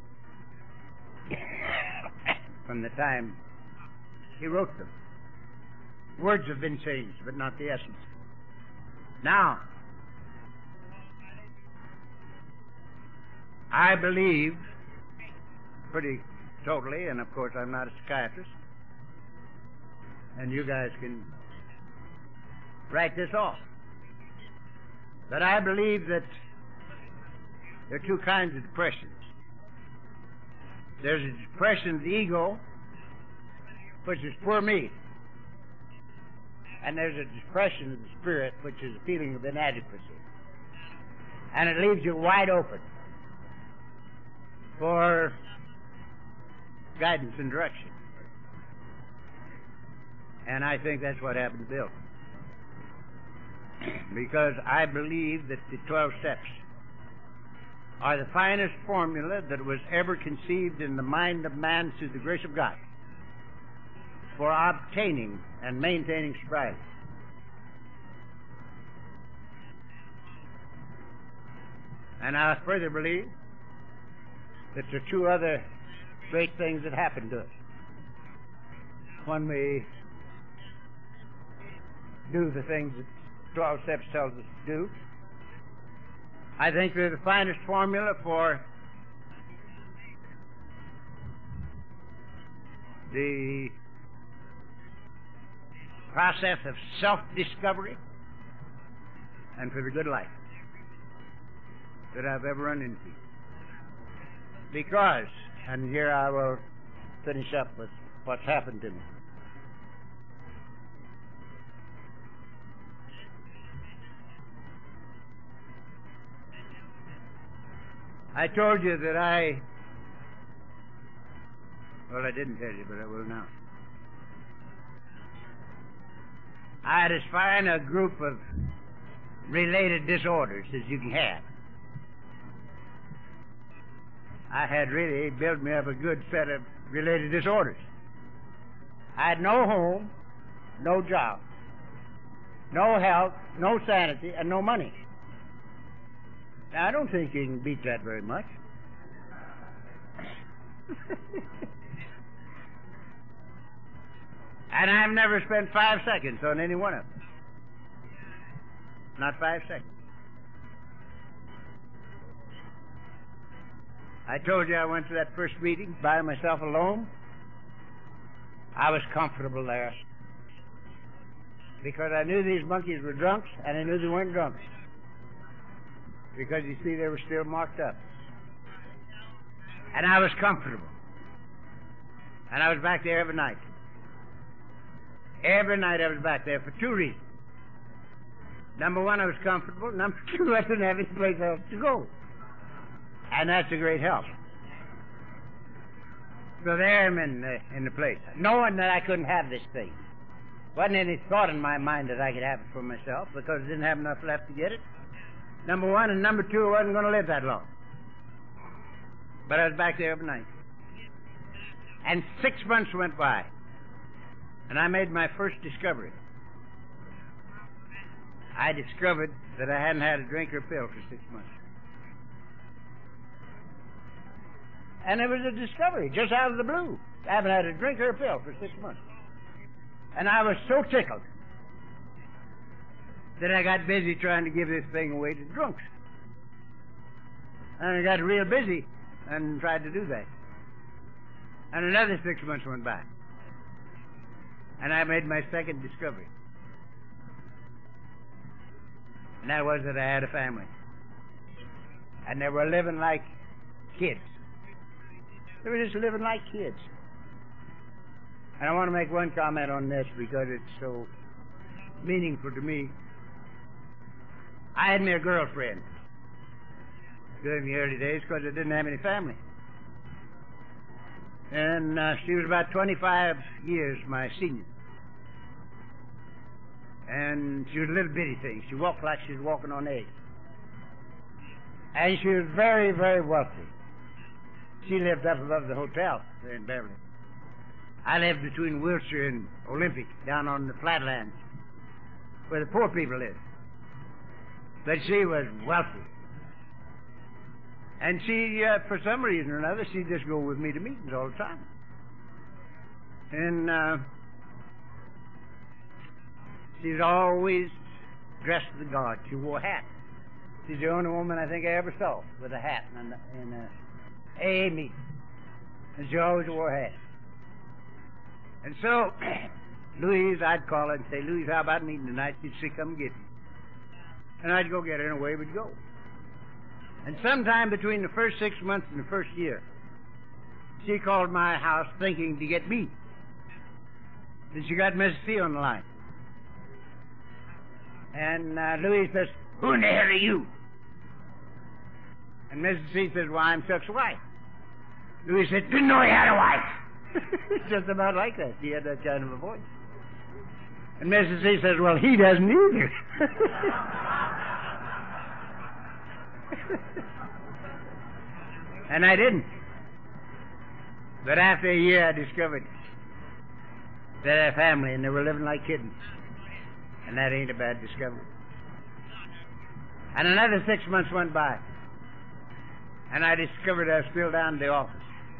from the time he wrote them. Words have been changed, but not the essence. Now, I believe pretty totally, and of course I'm not a psychiatrist, and you guys can write this off, but I believe that there are two kinds of depressions. There's a depression of the ego, which is poor me. And there's a depression of the spirit, which is a feeling of inadequacy. And it leaves you wide open for guidance and direction. And I think that's what happened to Bill. Because I believe that the twelve steps are the finest formula that was ever conceived in the mind of man through the grace of God for obtaining and maintaining sobriety. And I further believe that there are two other great things that happen to us when we do the things that twelve steps tells us to do. I think they're the finest formula for the process of self-discovery and for the good life that I've ever run into. Because, and here I will finish up with what's happened to me. I told you that I, well, I didn't tell you, but I will now. I had as fine a group of related disorders as you can have. I had really built me up a good set of related disorders. I had no home, no job, no health, no sanity, and no money. Now, I don't think you can beat that very much. And I've never spent five seconds on any one of them. Not five seconds. I told you I went to that first meeting by myself alone. I was comfortable there because I knew these monkeys were drunks, and I knew they weren't drunks because, you see, they were still marked up. And I was comfortable. And I was back there every night. Every night I was back there for two reasons. Number one, I was comfortable. Number two, I didn't have any place else to go. And that's a great help. So there I'm in the, in the place, knowing that I couldn't have this thing. Wasn't any thought in my mind that I could have it for myself because I didn't have enough left to get it. Number one, and number two, I wasn't going to live that long. But I was back there every night. And six months went by, and I made my first discovery. I discovered that I hadn't had a drink or a pill for six months. And it was a discovery, just out of the blue. I haven't had a drink or a pill for six months. And I was so tickled that I got busy trying to give this thing away to drunks. And I got real busy and tried to do that. And another six months went by. And I made my second discovery. And that was that I had a family. And they were living like kids. They were just living like kids. And I want to make one comment on this because it's so meaningful to me. I had me a girlfriend during the early days because I didn't have any family. And uh, she was about twenty-five years my senior. And she was a little bitty thing. She walked like she was walking on eggs. And she was very, very wealthy. She lived up above the hotel there in Beverly. I lived between Wilshire and Olympic, down on the flatlands, where the poor people live. But she was wealthy. And she, uh, for some reason or another, she'd just go with me to meetings all the time. And uh, she's always dressed to the guard. She wore a hat. She's the only woman I think I ever saw with a hat in a, in a A A meeting. And she always wore a hat. And so, Louise, I'd call her and say, Louise, how about meeting tonight? She'd say, come get me. And I'd go get her, and away we'd go. And sometime between the first six months and the first year, she called my house thinking to get me. And she got Missus C on the line. And uh, Louise says, who in the hell are you? And Missus C says, well, I'm Chuck's wife. Louise said, didn't know he had a wife. Just about like that. He had that kind of a voice. And Missus C says, well, he doesn't either. And I didn't. But after a year, I discovered that I had a family and they were living like kittens. And that ain't a bad discovery. And another six months went by. And I discovered I was still down in the office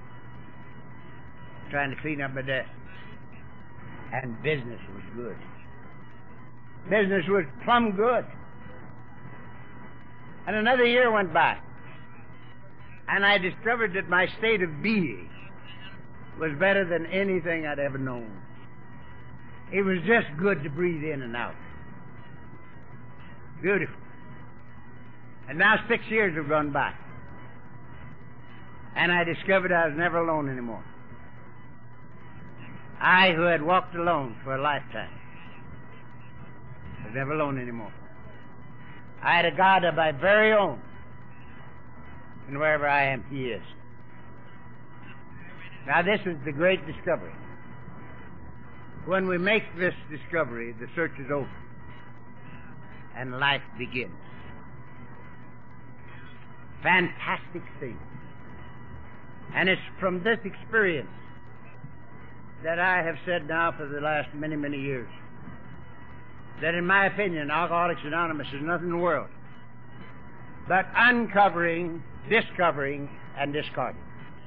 trying to clean up my desk. And business was good. Business was plumb good. And another year went by. And I discovered that my state of being was better than anything I'd ever known. It was just good to breathe in and out. Beautiful. And now six years have gone by. And I discovered I was never alone anymore. I, who had walked alone for a lifetime, was never alone anymore. I had a God of my very own, and wherever I am, He is. Now, this is the great discovery. When we make this discovery, the search is over, and life begins. Fantastic thing. And it's from this experience that I have said now for the last many, many years that, in my opinion, Alcoholics Anonymous is nothing in the world but uncovering, discovering, and discarding.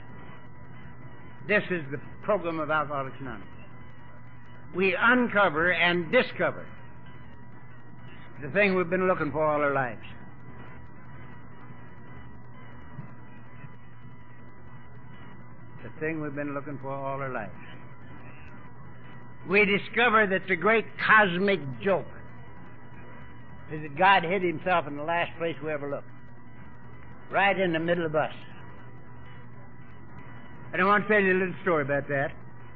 This is the program of Alcoholics Anonymous. We uncover and discover the thing we've been looking for all our lives. The thing we've been looking for all our lives. We discover that the great cosmic joke is that God hid Himself in the last place we ever looked, right in the middle of us. And I want to tell you a little story about that.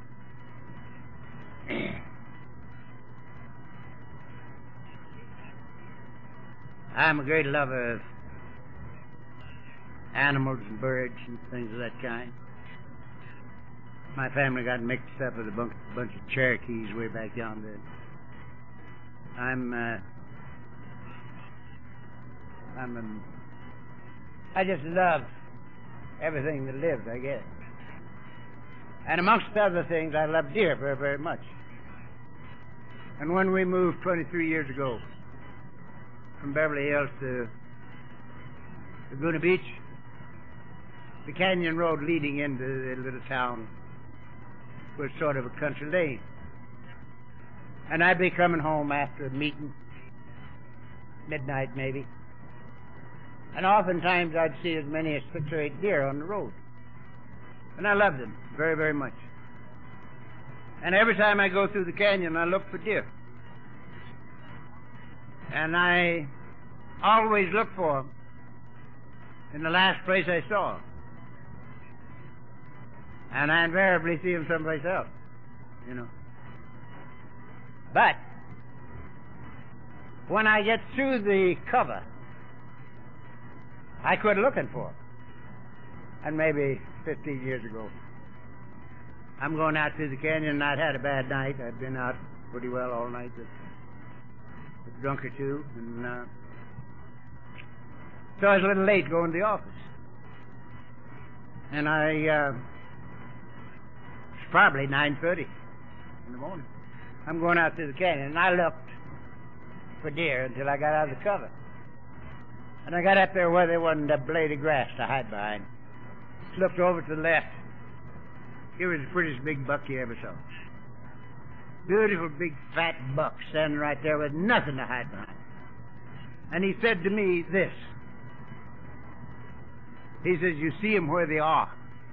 I'm a great lover of animals and birds and things of that kind. My family got mixed up with a bunch, bunch of Cherokees way back yonder. I'm, uh, I'm, um, I just love everything that lives, I guess. And amongst other things, I love deer very, very much. And when we moved twenty-three years ago from Beverly Hills to Laguna Beach, the canyon road leading into the little town was sort of a country lane. And I'd be coming home after a meeting, midnight maybe, and oftentimes I'd see as many as six or eight deer on the road. And I loved them very, very much. And every time I go through the canyon, I look for deer. And I always look for them in the last place I saw them. And I invariably see them someplace else, you know. But when I get through the cover, I quit looking for them. And maybe fifteen years ago, I'm going out through the canyon, and I'd had a bad night. I'd been out pretty well all night, with a drunk or two, and uh, so I was a little late going to the office. And I, uh, it's probably nine thirty in the morning. I'm going out through the canyon, and I looked for deer until I got out of the cover. And I got up there where there wasn't a blade of grass to hide behind. Looked over to the left. Here was the prettiest big buck you ever saw. Beautiful big fat buck standing right there with nothing to hide behind. And he said to me this. He says, "You see them where they are.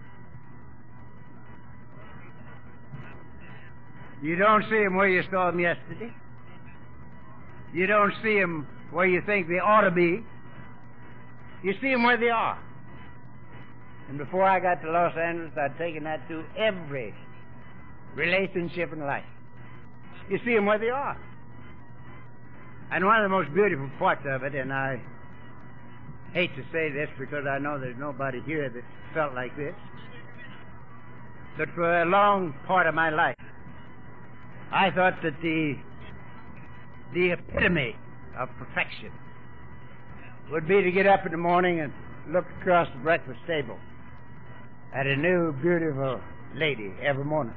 You don't see them where you saw them yesterday. You don't see them where you think they ought to be. You see them where they are." And before I got to Los Angeles, I'd taken that to every relationship in life. You see them where they are. And one of the most beautiful parts of it, and I hate to say this because I know there's nobody here that felt like this, but for a long part of my life, I thought that the the epitome of perfection would be to get up in the morning and look across the breakfast table at a new, beautiful lady every morning.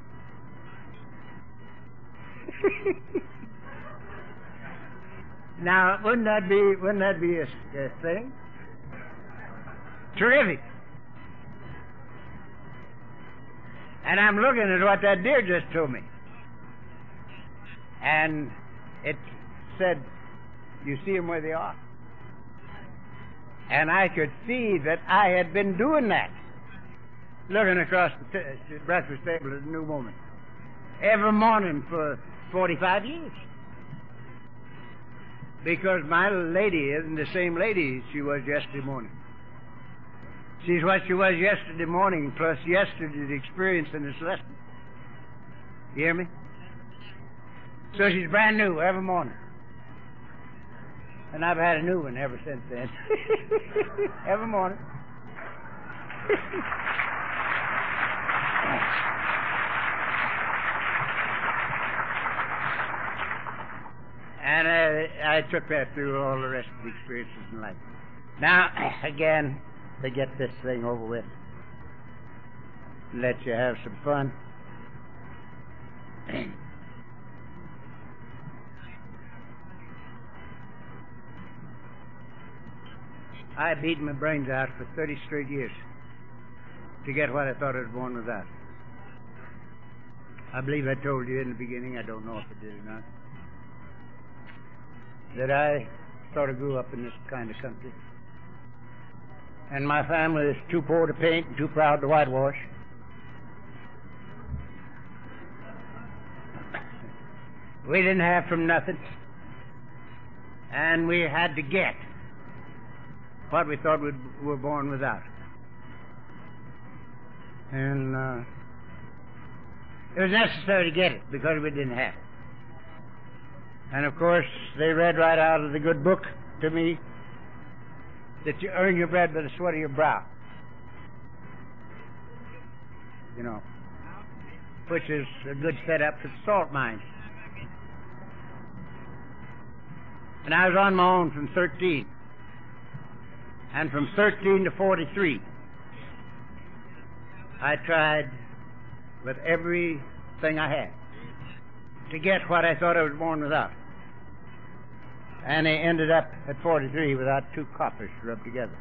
Now, wouldn't that be wouldn't that be a, a thing? Terrific. And I'm looking at what that deer just told me. And it said, "You see them where they are." And I could see that I had been doing that, looking across the, t- the breakfast table at a new woman every morning for forty-five years. Because my lady isn't the same lady she was yesterday morning. She's what she was yesterday morning, plus yesterday's experience in this lesson. You hear me? So she's brand new every morning. And I've had a new one ever since then. Every morning. And uh, I took that through all the rest of the experiences in life. Now, again, to get this thing over with, let you have some fun. I beat my brains out for thirty straight years to get what I thought I was born without. I believe I told you in the beginning, I don't know if I did or not, that I sort of grew up in this kind of country. And my family is too poor to paint and too proud to whitewash. We didn't have from nothing. And we had to get what we thought we were born without. And uh, it was necessary to get it because we didn't have it. And of course, they read right out of the good book to me that you earn your bread by the sweat of your brow. You know, which is a good setup for the salt mine. And I was on my own from thirteen. And from thirteen to forty-three, I tried with everything I had to get what I thought I was born without. And I ended up at forty-three without two coppers to rub together.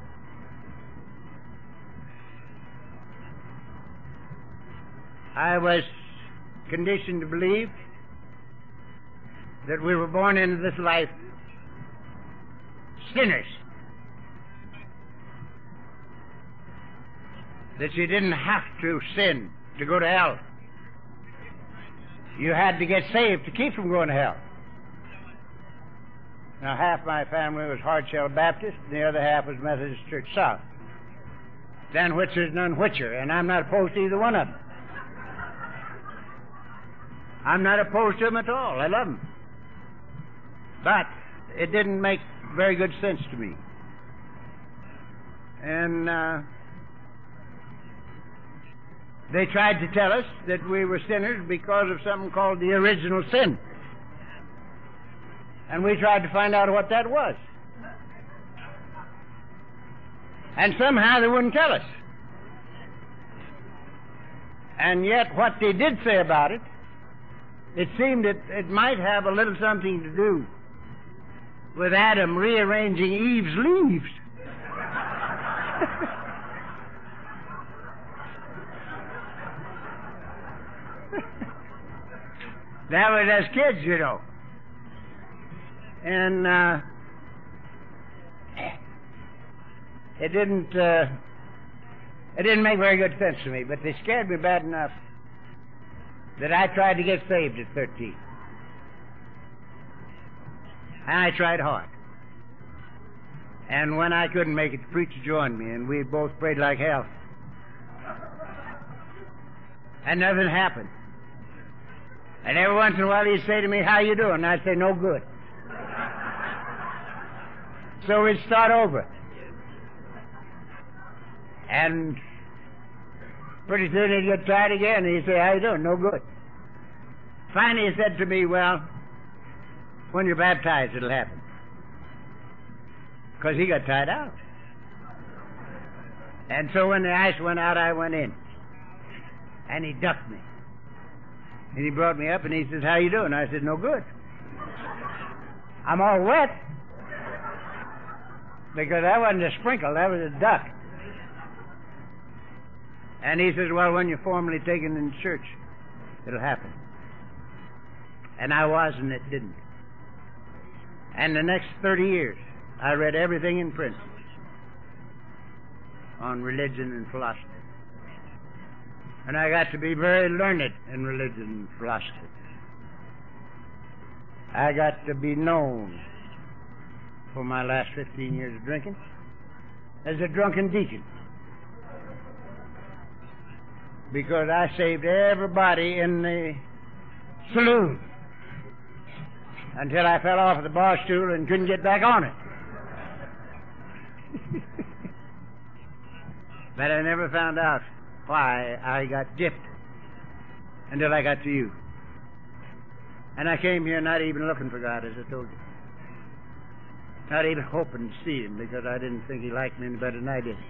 I was conditioned to believe that we were born into this life sinners. That you didn't have to sin to go to hell. You had to get saved to keep from going to hell. Now, half my family was Hardshell Baptist, and the other half was Methodist Church South. Then which is none whicher, and I'm not opposed to either one of them. I'm not opposed to them at all. I love them. But it didn't make very good sense to me. And uh, they tried to tell us that we were sinners because of something called the original sin. And we tried to find out what that was. And somehow they wouldn't tell us. And yet what they did say about it, it seemed that it might have a little something to do with Adam rearranging Eve's leaves. That was as kids, you know. And uh, it didn't uh, it didn't make very good sense to me, but they scared me bad enough that I tried to get saved at thirteen. And I tried hard. And when I couldn't make it, the preacher joined me, and we both prayed like hell. And nothing happened. And every once in a while he'd say to me, "How you doing?" And I'd say, "No good." So we'd start over. And pretty soon he'd get tired again, and he'd say, "How you doing?" "No good." Finally he said to me, "Well, when you're baptized it'll happen." Because he got tired out. And so when the ice went out, I went in. And he ducked me. And he brought me up and he says, "How you doing?" I said, "No good." "I'm all wet." Because that wasn't a sprinkle, that was a duck. And he says, "Well, when you're formally taken in church, it'll happen." And I was, and it didn't. And the next thirty years, I read everything in print on religion and philosophy. And I got to be very learned in religion and philosophy. I got to be known for my last fifteen years of drinking as a drunken deacon. because I saved everybody in the saloon until I fell off the bar stool and couldn't get back on it. But I never found out why I got gypped until I got to you. And I came here not even looking for God, as I told you. Not even hoping to see him, because I didn't think he liked me any better than I did.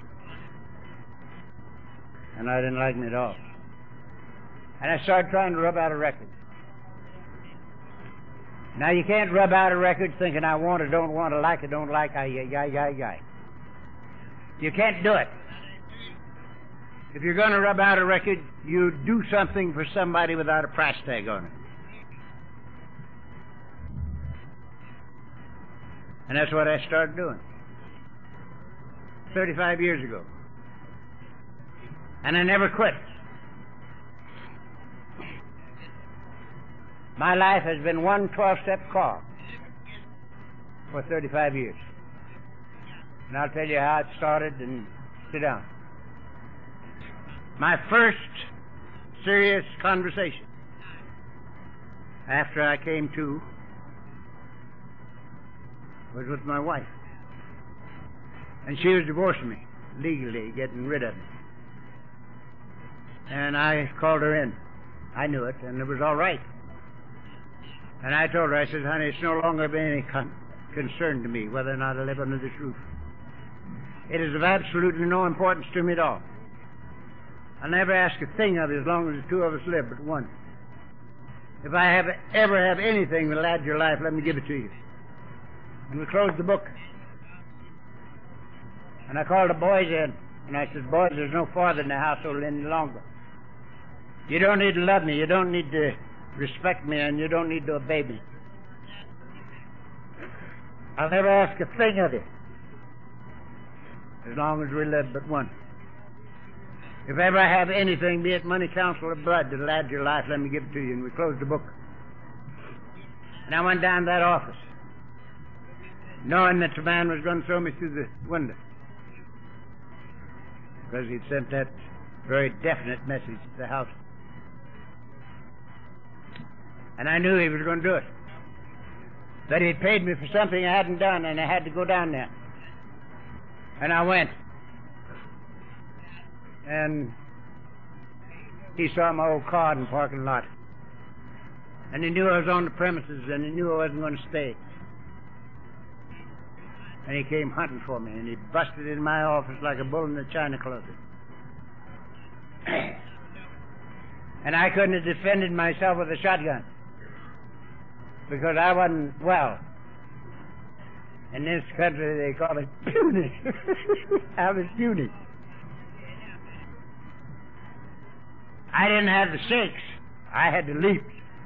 And I didn't like me at all. And I started trying to rub out a record. Now, you can't rub out a record thinking I want it, don't want it, like it, don't like, I, I, I, I. You can't do it. If you're going to rub out a record, you do something for somebody without a price tag on it. And that's what I started doing thirty-five years ago. And I never quit. My life has been one twelve-step car for thirty-five years. And I'll tell you how it started, and sit down. My first serious conversation after I came to was with my wife. And she was divorcing me, legally getting rid of me. And I called her in. I knew it, and it was all right. And I told her, I said, honey, it's no longer of any con- concern to me whether or not I live under this roof. It is of absolutely no importance to me at all. I'll never ask a thing of you as long as the two of us live but one. If I have ever have anything that'll add to your life, let me give it to you. And we closed the book. And I called the boys in, and I said, boys, there's no father in the household any longer. You don't need to love me, you don't need to respect me, and you don't need to obey me. I'll never ask a thing of you as long as we live but one. If ever I have anything, be it money, counsel, or blood, that'll add to your life, let me give it to you. And we closed the book. And I went down to that office, knowing that the man was going to throw me through the window, because he'd sent that very definite message to the house. And I knew he was going to do it. That he'd paid me for something I hadn't done, and I had to go down there. And I went. And he saw my old car in the parking lot. And he knew I was on the premises, and he knew I wasn't going to stay. And he came hunting for me, and he busted in my office like a bull in a china closet. And I couldn't have defended myself with a shotgun, because I wasn't well. In this country, they call it puny. I was puny. I didn't have the shakes. I had to leap.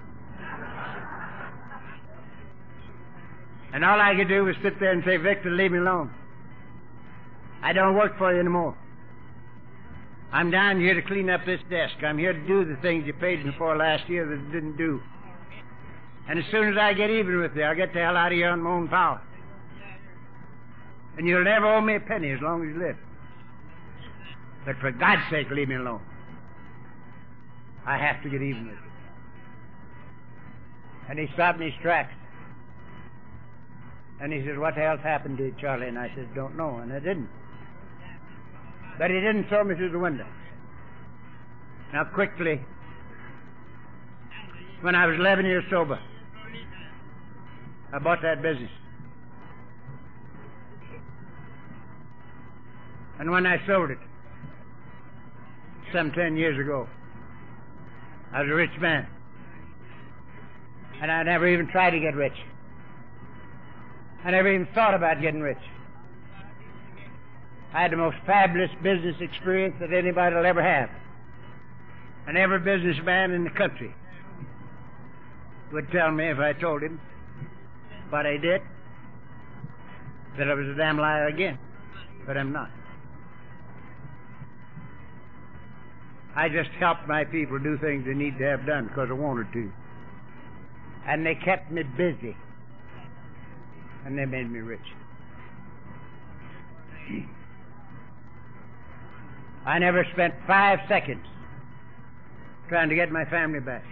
And all I could do was sit there and say, Victor, leave me alone. I don't work for you anymore. I'm down here to clean up this desk. I'm here to do the things you paid me for last year that I didn't do. And as soon as I get even with you, I'll get the hell out of here on my own power. And you'll never owe me a penny as long as you live. But for God's sake, leave me alone. I have to get even with you. And he stopped in his tracks. And he said, what the hell's happened to you, Charlie? And I said, don't know. And I didn't. But he didn't throw me through the window. Now, quickly, when I was eleven years sober, I bought that business. And when I sold it, some ten years ago, I was a rich man. And I never even tried to get rich. I never even thought about getting rich. I had the most fabulous business experience that anybody will ever have. And every businessman in the country would tell me, if I told him what I did, that I was a damn liar again. But I'm not. I just helped my people do things they need to have done because I wanted to. And they kept me busy. And they made me rich. I never spent five seconds trying to get my family back.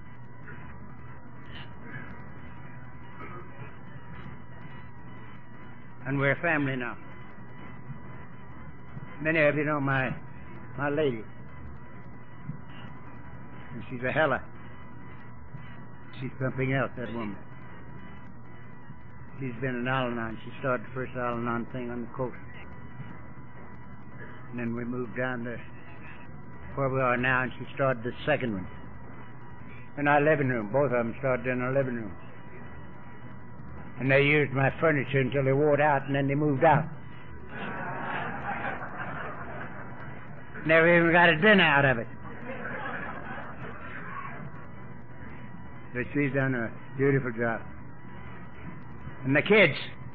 And we're a family now. Many of you know my my lady. And she's a hella. She's something else, that woman. She's been in Al-Anon. She started the first Al-Anon thing on the coast. And then we moved down to where we are now, and she started the second one. In our living room. Both of them started in our living room. And they used my furniture until they wore it out, and then they moved out. Never even got a dinner out of it. But she's done a beautiful job. And the kids.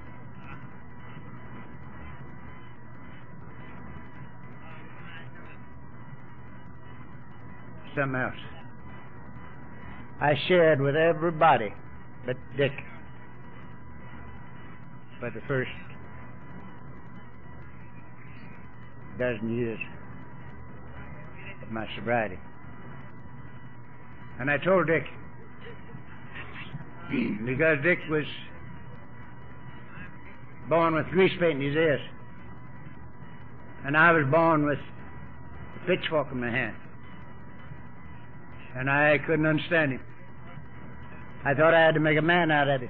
Something else. I shared with everybody but Dick for the first dozen years of my sobriety. And I told Dick, because Dick was born with grease paint in his ears, and I was born with a pitchfork in my hand, and I couldn't understand him. I thought I had to make a man out of him.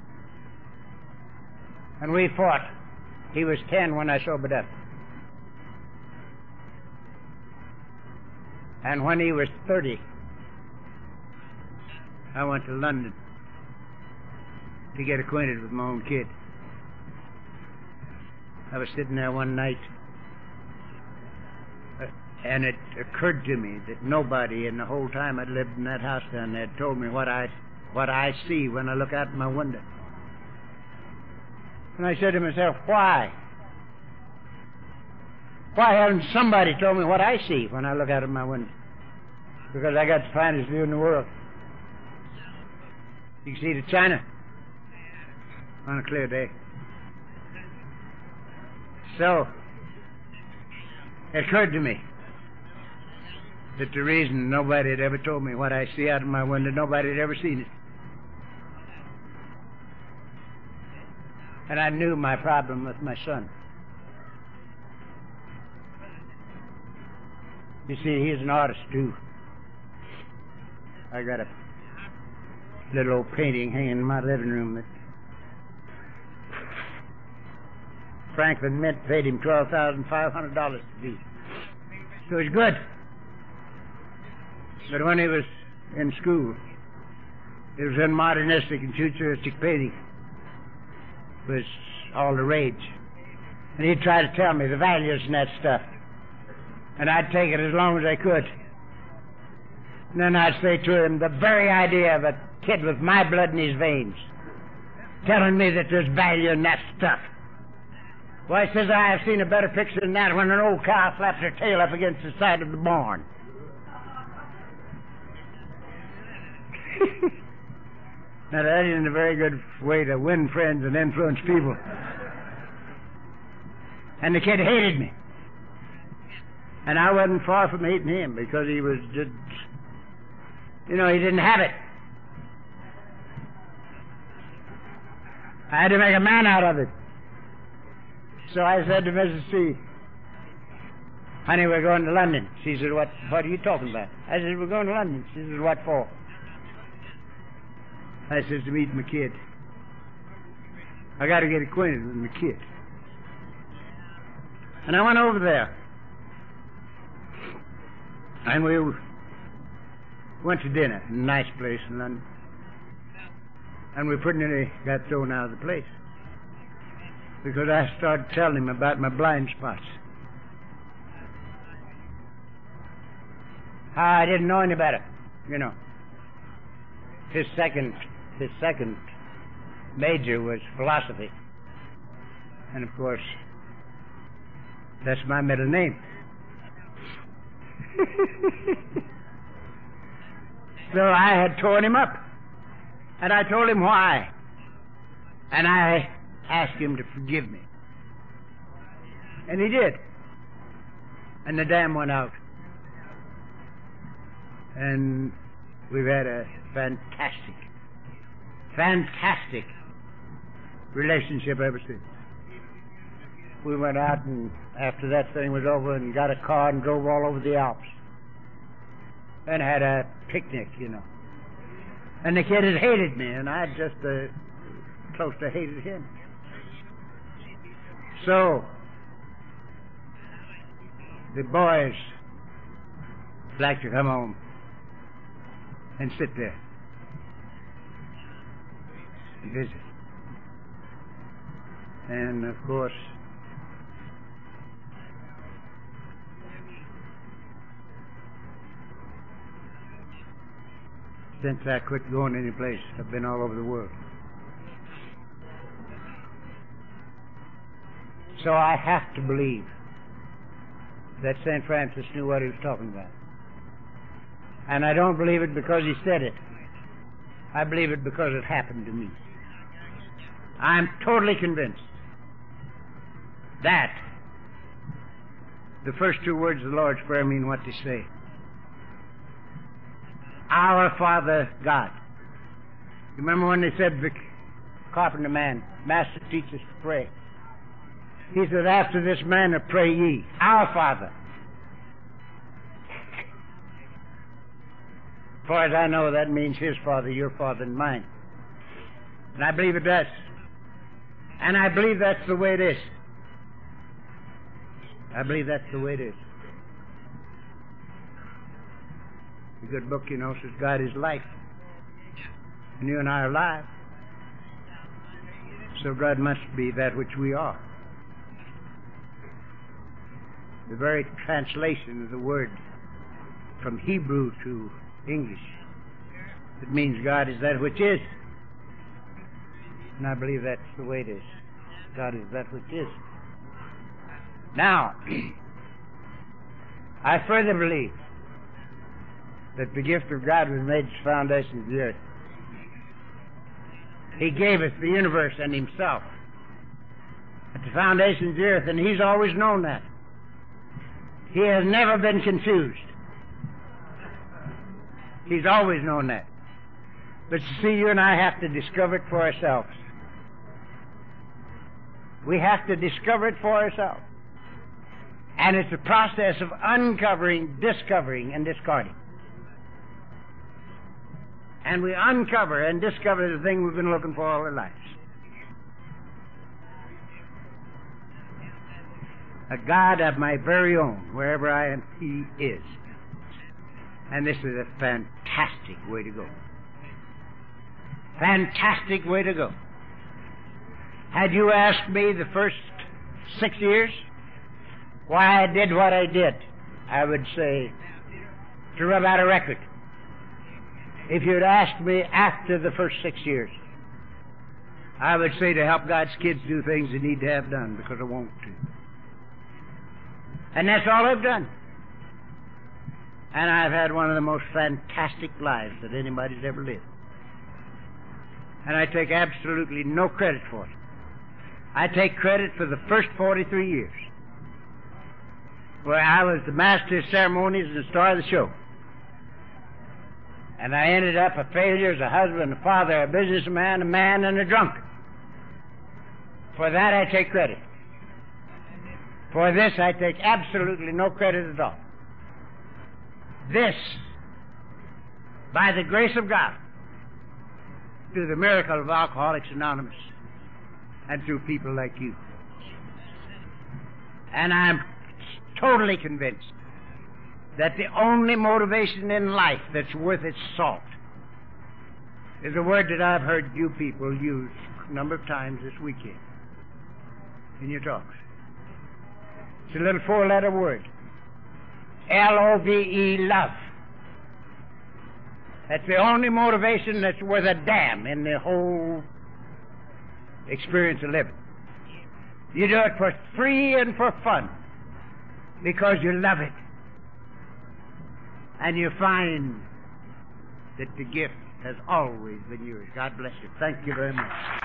And we fought. He was ten when I sobered up. And when he was thirty, I went to London to get acquainted with my own kid. I was sitting there one night, uh, and it occurred to me that nobody in the whole time I'd lived in that house down there had told me what I what I see when I look out my window. And I said to myself, why? Why hasn't somebody told me what I see when I look out of my window? Because I got the finest view in the world. You can see the China on a clear day. So, it occurred to me that the reason nobody had ever told me what I see out of my window, nobody had ever seen it. And I knew my problem with my son. You see, he's an artist, too. I got a little old painting hanging in my living room that Franklin Mint paid him twelve thousand five hundred dollars to do. So he's good. But when he was in school, it was in modernistic and futuristic painting. It was all the rage. And he'd try to tell me the values in that stuff. And I'd take it as long as I could. And then I'd say to him, the very idea of a kid with my blood in his veins telling me that there's value in that stuff. Why, says I, have seen a better picture than that when an old cow flaps her tail up against the side of the barn. Now, that isn't a very good way to win friends and influence people. And the kid hated me. And I wasn't far from hating him because he was just, you know, he didn't have it. I had to make a man out of it. So I said to Missus C, honey, we're going to London. She said, what, what are you talking about? I said, we're going to London. She said, what for? I said, to meet my kid. I got to get acquainted with my kid. And I went over there. And we went to dinner in a nice place in London. And we pretty nearly got thrown out of the place. Because I started telling him about my blind spots. How I didn't know any better, you know. His second, his second major was philosophy. And of course, that's my middle name. So I had torn him up. And I told him why. And I asked him to forgive me. And he did. And the dam went out. And we've had a fantastic, fantastic relationship ever since. We went out and after that thing was over and got a car and drove all over the Alps and had a picnic, you know. And the kid had hated me, and I just uh, close to hated him. So the boys like to come home and sit there and visit. And of course, since I quit going any place, I've been all over the world. So I have to believe that Saint Francis knew what he was talking about. And I don't believe it because he said it. I believe it because it happened to me. I'm totally convinced that the first two words of the Lord's Prayer mean what they say. Our Father God. You remember when they said the carpenter man, Master, teach us to pray. He said, after this manner pray ye, our Father. As far as I know, that means his Father, your Father, and mine. And I believe it does. And I believe that's the way it is. I believe that's the way it is. The good book, you know, says God is life. And you and I are alive. So God must be that which we are. The very translation of the word from Hebrew to English, it means God is that which is. And I believe that's the way it is. God is that which is. Now, I further believe that the gift of God was made the foundations of the earth. He gave us the universe and himself at the foundations of the earth, and he's always known that. He has never been confused. He's always known that. But you see, you and I have to discover it for ourselves. We have to discover it for ourselves. And it's a process of uncovering, discovering, and discarding. And we uncover and discover the thing we've been looking for all our lives. A God of my very own, wherever I am, he is. And this is a fantastic way to go. Fantastic way to go. Had you asked me the first six years why I did what I did, I would say to rub out a record. If you'd asked me after the first six years, I would say to help God's kids do things they need to have done because I want to. And that's all I've done. And I've had one of the most fantastic lives that anybody's ever lived. And I take absolutely no credit for it. I take credit for the first forty-three years, where I was the master of ceremonies and the star of the show. And I ended up a failure as a husband, a father, a businessman, a man, and a drunk. For that I take credit. For this I take absolutely no credit at all. This, by the grace of God, through the miracle of Alcoholics Anonymous, and through people like you. And I'm totally convinced that the only motivation in life that's worth its salt is a word that I've heard you people use a number of times this weekend in your talks. It's a little four-letter word. L O V E, love. That's the only motivation that's worth a damn in the whole experience of living. You do it for free and for fun because you love it. And you find that the gift has always been yours. God bless you. Thank you very much.